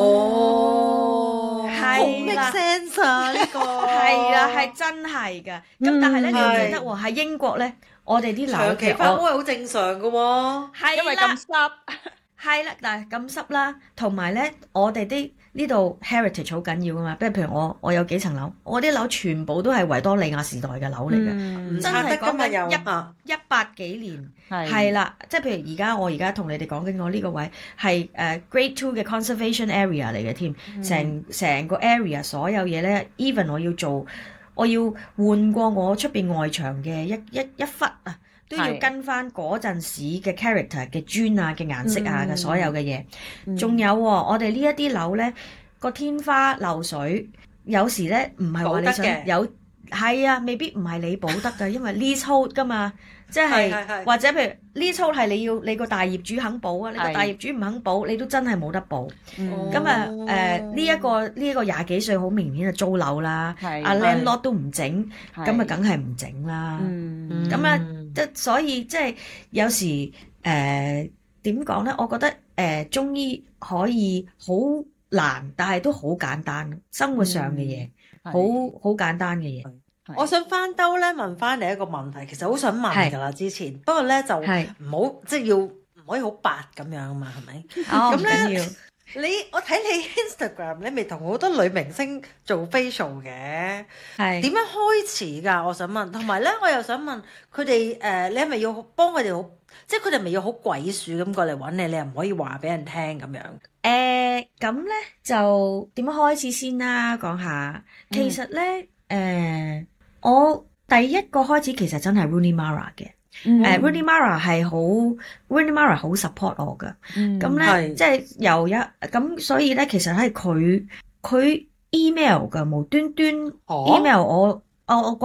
S2: 哦，係啦，好 make sense 啊呢個。係啦，係真係㗎。咁但係咧你要記得喎，喺英國咧，我哋啲樓長期發毛係好正常㗎喎，因為咁濕。 係啦，嗱咁濕啦，同埋咧，我哋啲呢度 heritage 好緊要噶嘛，譬如我有幾層樓，我啲樓全部都係維多利亞時代嘅樓嚟嘅，真係講緊100幾年，係啦，即係譬如我而家同你哋講緊我呢個位係Grade 2嘅 conservation area 嚟嘅添，成個 area 所有嘢咧 ，even 我要換過我出邊外牆嘅一忽啊。都要跟翻嗰陣時嘅 character 嘅磚啊嘅顏色啊嘅所有嘅嘢，仲有我哋呢一啲樓咧個天花漏水，有時咧唔係話你想有係啊，未必唔係你補得㗎，因為 leasehold 㗎嘛，即係或者譬如 leasehold 係你個大業主肯補啊，你個大業主唔肯補，你都真係冇得補。咁啊呢一個20幾歲好明顯係租樓啦，阿 landlord 都唔整，咁啊梗係唔整啦。咁啊所以即係有時點講咧？我覺得中醫可以好難，但係都好簡單，生活上嘅嘢好簡單嘅嘢。
S3: 我想翻兜咧問翻你一個問題，其實好想問㗎啦，之前不過咧就唔好即係唔可以好白咁樣啊嘛，係咪？咁咧我睇你 Instagram 你未同好多女明星做 facial 嘅，點樣開始㗎？我想問，同埋咧我又想問佢哋你係咪要幫佢哋好，即係佢哋咪要好鬼鼠咁過嚟揾你，你又唔可以話俾人聽咁樣？
S2: 咁咧就點樣開始先啦？講下，其實咧我第一個開始其實真係 Rooney Mara 嘅。Rooney Mara 好 support 我㗎，咁咧即係咁，所以咧其實係佢 email 㗎，無端端 email 我個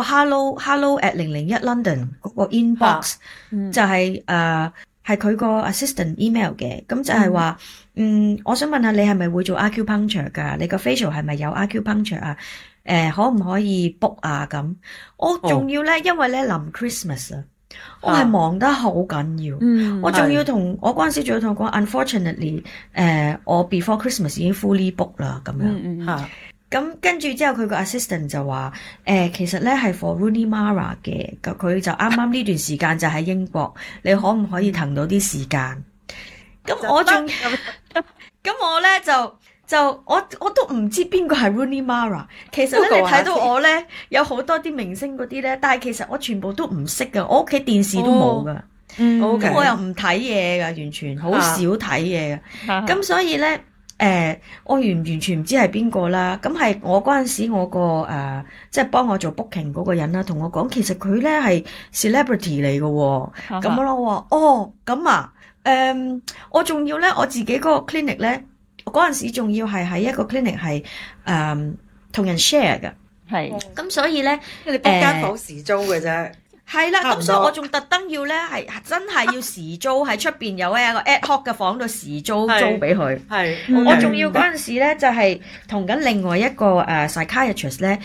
S2: hello@001 London 嗰個 inbox 就係佢個 assistant email 嘅，咁就係話我想問下你係咪會做 acupuncture 㗎？你個 facial 係咪有 acupuncture 啊？可唔可以 book 啊？咁我仲要咧，因為咧臨 Christmas 啊。我係忙得好緊要，我仲要我嗰陣時仲要同佢講 ，unfortunately，我 before Christmas 已經 fully book 啦，咁樣咁跟住之後佢個 assistant 就話，其實咧係 for Rooney Mara 嘅，佢就啱啱呢段時間就喺英國，你可唔可以騰到啲時間？咁我仲咁我咧就我都唔知邊個係 Rooney Mara， 其實咧你睇到我咧有好多啲明星嗰啲咧，但係其實我全部都唔識㗎，我屋企電視都冇㗎，咁我又唔睇嘢㗎，完全好少睇嘢㗎，咁所以咧我完全唔知係邊個啦，咁係我嗰陣時我個即係幫我做 booking 嗰個人啦，同我講其實佢咧係 celebrity 嚟㗎喎，咁咯我話咁啊，我仲要咧我自己嗰個 clinic 咧。嗰陣時仲要係喺一個 clinic 係同人 share 嘅，咁所以咧，
S3: 你 book 間房時租嘅啫，
S2: 係啦，咁所以我仲特登要咧係真係要時租喺出邊有一個 ad hoc 嘅房度時租俾佢，我仲要嗰陣時咧就係同緊另外一個psychiatrist 咧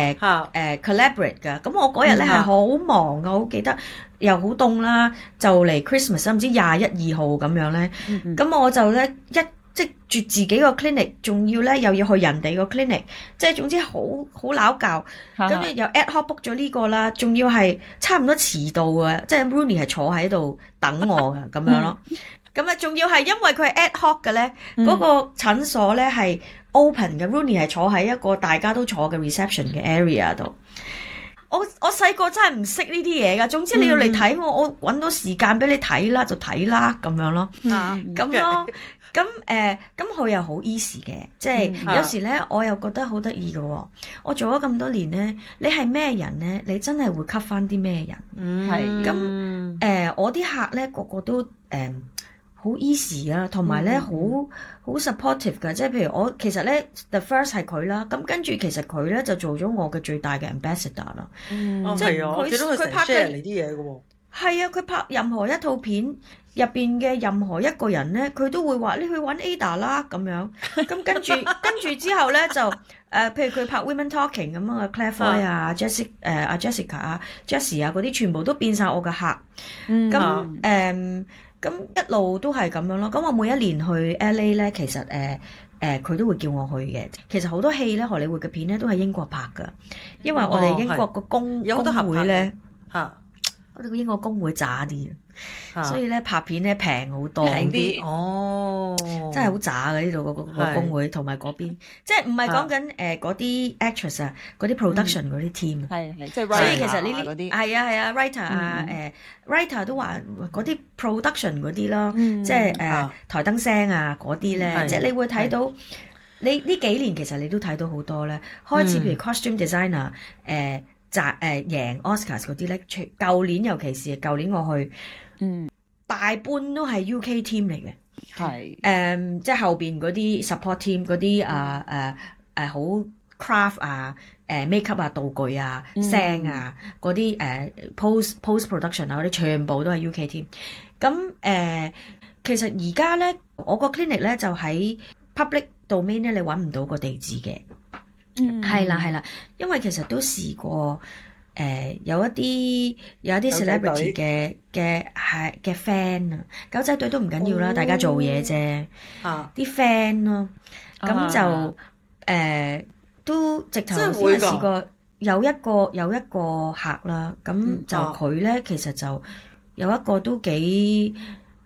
S2: collaborate 㗎，咁我嗰日咧係好忙㗎，我好記得又好凍啦，就嚟 Christmas 唔知21、2號咁樣咧，咁我就咧即住自己個 clinic， 仲要咧又要去人哋個 clinic， 即係總之好鬧教，咁又 ad hoc book 咗呢個啦，仲要係差唔多遲到啊！即係 Rooney 係坐喺度等我嘅咁樣咯。咁啊，仲要係因為佢係 ad hoc 嘅咧，嗰個診所咧係 open 嘅，Rooney 係坐喺一個大家都坐嘅 reception 嘅 area 度。我細個真係唔識呢啲嘢㗎，總之你要嚟睇我揾到時間俾你睇啦，就睇啦咁樣咯，咁咯。咁佢又好 easy 嘅，即係有時咧，我又覺得好得意嘅喎。我做咗咁多年咧，你係咩人咧？你真係會吸翻啲咩人？係咁我啲客咧個個都好 easy 啊，同埋咧好 supportive 㗎。即係譬如我其實咧 the first 係佢啦，咁跟住其實佢咧就做咗我嘅最大嘅 ambassador 啦。即係佢拍嘅
S3: 嚟啲嘢嘅喎。
S2: 係啊，佢拍任何一套片入邊嘅任何一個人咧，佢都會話你去揾 Ada 啦咁樣。咁跟住之後咧就譬如佢拍 Women Talking 咁啊 Claire Foy 啊 Jessica 啊 Jessie 啊嗰啲全部都變晒我嘅客。咁一路都係咁樣咯。咁我每一年去 LA 咧，其實佢都會叫我去嘅。其實好多戲咧，荷里活嘅片咧都係英國拍㗎，因為我哋英國個工會咧我哋個英國工會渣啲，所以咧拍片咧平好多，
S3: 平啲哦，
S2: 真係好渣嘅呢度個工會同埋嗰邊，即係唔係講緊嗰啲 actress 啊，嗰啲 production 嗰啲 team，
S4: 係即係 writer
S2: 所以其實呢啲
S4: 嗰啲
S2: 係啊 writer 啊writer 都話嗰啲 production 嗰啲咯，即係台燈聲啊嗰啲咧，即係你會睇到你呢幾年其實你都睇到好多咧，開始譬如 costume designer 贏 Oscars 嗰啲咧，舊年尤其是舊年我去，大半都係 UK team 嚟嘅，係即係後邊嗰啲 support team 嗰啲好 craft 啊makeup 啊道具啊聲啊嗰啲post production 啊嗰啲全部都係 UK team。咁其實而家咧我個 clinic 咧就喺 public domain 咧，你揾唔到個地址嘅。係啦，因為其實都試過有一啲 celebrity 嘅 fan 啊，狗仔隊都唔緊要啦，大家做嘢啫，啲 fan 咯，咁就都直頭先試過有一個客啦，咁就佢咧其實就有一個都幾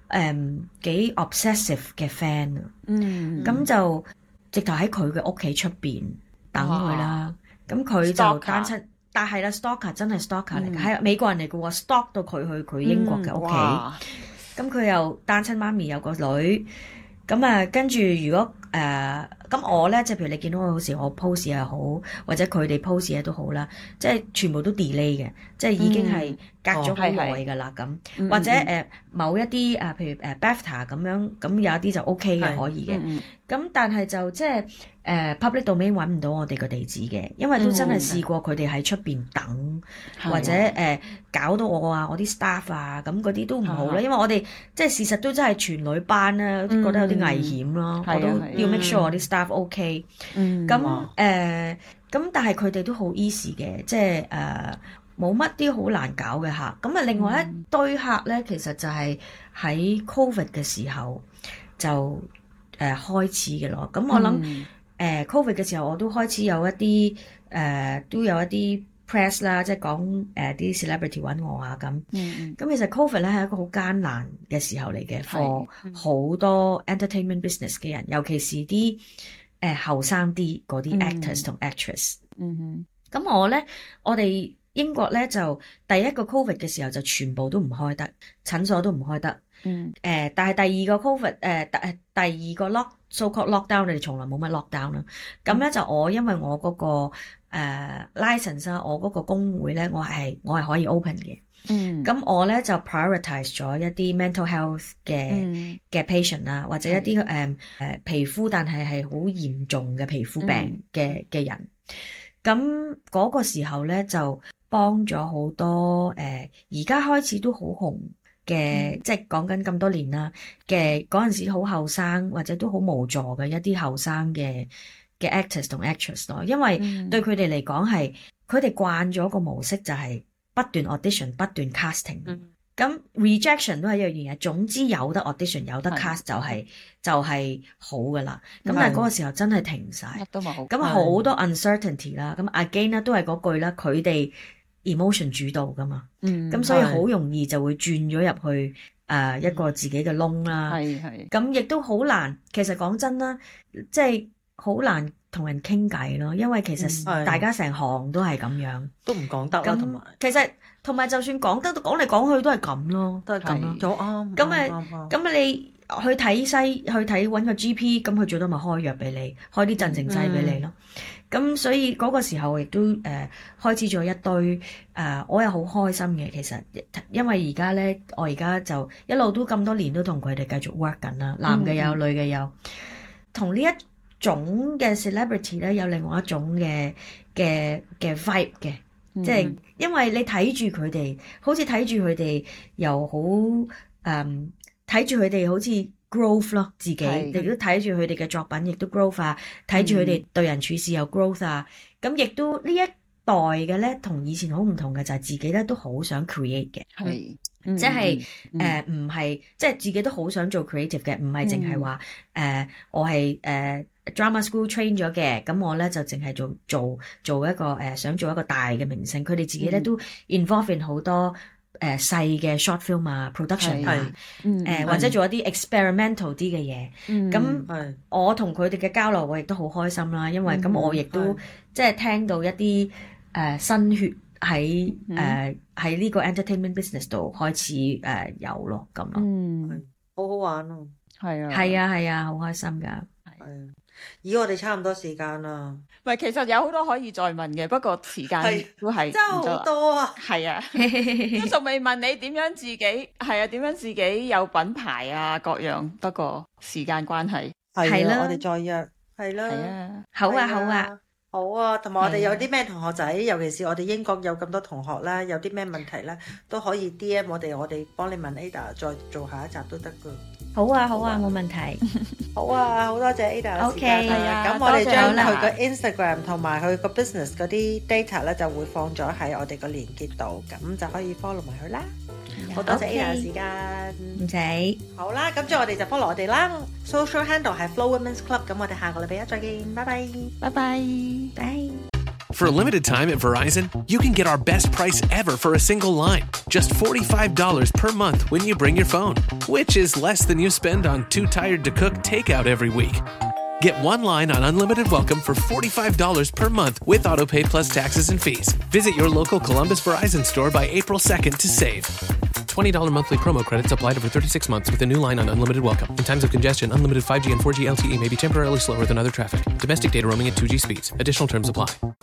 S2: obsessive 嘅 fan 啊，咁就直頭喺佢嘅屋企出邊等佢啦，咁佢就單親，但係啦 stalker 真係 stalker 嚟嘅，係美國人嚟嘅喎 ，stalk 到佢去佢英國嘅屋企，咁佢又單親媽咪有個女，咁跟住如果咁我咧，即係譬如你見到我好似我 post 又好，或者佢哋 post 嘢都好啦，即係全部都 delay 嘅，即係已經係隔咗好耐㗎啦咁，或者某一啲譬如BAFTA 咁樣，咁有一啲就 OK 嘅可以嘅，咁但係就即係public domain 揾唔到我哋個地址嘅，因為都真係試過佢哋喺出邊等，或者搞到我啲 staff 啊，咁嗰啲都唔好啦，因為我哋即係事實都真係全女班啦，覺得有啲危險咯，我都要 make sure 我啲 staff OK，咁咁但係佢哋都好 easy 嘅，即係冇乜啲好難搞嘅客。咁另外一堆客咧，其實就係喺 Covid 嘅時候就開始嘅咯。咁我諗Covid 嘅時候，我都開始有一啲都有一啲 press 啦，即係講啲 celebrity 揾我啊咁。咁其實 Covid 咧係一個好艱難嘅時候嚟嘅，for 好多 entertainment business 嘅人，尤其是啲後生啲嗰啲 actors 同 actress。咁我哋英國咧就第一個 Covid 嘅時候就全部都唔開得，診所都唔開得。但係第二個 Covid 第二個so-called lockdown， 你哋從來冇乜 lockdown 啦。咁咧就因為我嗰個license 啊，我嗰個工會咧，我係可以 open 嘅。咁我咧就 prioritize 咗一啲 mental health 嘅 patient 啦，或者一啲皮膚但係好嚴重嘅皮膚病嘅人。咁嗰個時候咧就幫咗好多而家開始都好紅嘅，即係講緊咁多年啦嘅嗰陣時好後生或者都好無助嘅一啲後生嘅 actors 同 actress 咯，因為對佢哋嚟講係佢哋慣咗個模式就係不斷 audition 不斷 casting，咁 rejection 都係一樣嘢，總之有得 audition 有得 cast 就係好噶啦，咁但係嗰個時候真係停晒，乜都冇，咁好多 uncertainty 啦，咁 again 啦都係嗰句啦，佢哋emotion 主導噶嘛，咁所以好容易就會轉咗入去一個自己嘅窿啦，咁亦都好難，其實講真啦，即係好難同人傾偈咯，因為其實大家成行都係咁樣，都唔講得啦，同埋其實同埋就算講得都講嚟講去都係咁咯，都係咁咯，都啱，咁你去睇揾個 GP， 咁佢最多咪開藥俾你，開啲鎮靜劑俾你咯。咁所以嗰個時候亦都開始咗一堆我又好開心嘅，其實因為而家咧，我而家就一路都咁多年都同佢哋繼續 work 緊啦，男嘅有，女嘅有，同呢一種嘅 celebrity 咧有另外一種嘅 vibe 嘅，即係因為你睇住佢哋，好似睇住佢哋又好睇住佢哋好似 growth 咯，自己亦都睇住佢哋嘅作品，亦都 growth 啊，睇住佢哋對人處事又 growth 啊，咁亦都呢一代嘅咧，同以前好唔同嘅就係自己咧都好想 create 嘅，即係唔係即係自己都好想做 creative 嘅，唔係淨係話我係drama school train 咗嘅，咁我咧就淨係做一個想做一個大嘅明星，佢哋自己咧都 involve in 好多細嘅 short film 啊 production 啊，或者做一啲 experimental 啲嘅嘢。咁我同佢哋嘅交流，我亦都好開心啦，因為咁我亦都即係聽到一啲新血喺呢個 entertainment business 度開始有咯咁咯。
S3: 好好玩啊！
S2: 係啊，好開心㗎。
S3: 咦，我哋差唔多時間啦。
S4: 唔係，其實有好多可以再問嘅，不過時間都係
S3: 真係好多啊。
S4: 係啊，都仲未問你點樣自己點樣自己有品牌啊各樣，不過時間關係
S3: 係啦，我哋再約係啦。
S2: 好啊，同埋我哋有啲咩同學仔，尤其是我哋英國有咁多同學啦，有啲咩問題咧，都可以 DM 我哋幫你問 Ada， 再做下一集都得噶。好啊，冇問題。
S3: 好啊，好多謝 Ada。
S2: OK，
S3: 咁我哋將佢個 Instagram 同埋佢個 business 嗰啲 data 咧，就會放咗喺我哋個連結度，咁就可以 follow 埋佢啦。好多謝 Ada 嘅時間。
S2: 唔使。
S3: 好啦，咁之後我哋就 follow 我哋啦。Social handle 係 Flo Women's Club， 咁我哋下個禮拜一再見，拜拜。
S4: 拜拜。
S2: Bye.
S1: For a limited time at Verizon, you can get our best price ever for a single line. Just $45 per month when you bring your phone, which is less than you spend on Too Tired to Cook takeout every week. Get one line on Unlimited Welcome for $45 per month with AutoPay plus taxes and fees. Visit your local Columbus Verizon store by April 2nd to save. $20 monthly promo credits applied over 36 months with a new line on Unlimited Welcome. In times of congestion, unlimited 5G and 4G LTE may be temporarily slower than other traffic. Domestic data roaming at 2G speeds. Additional terms apply.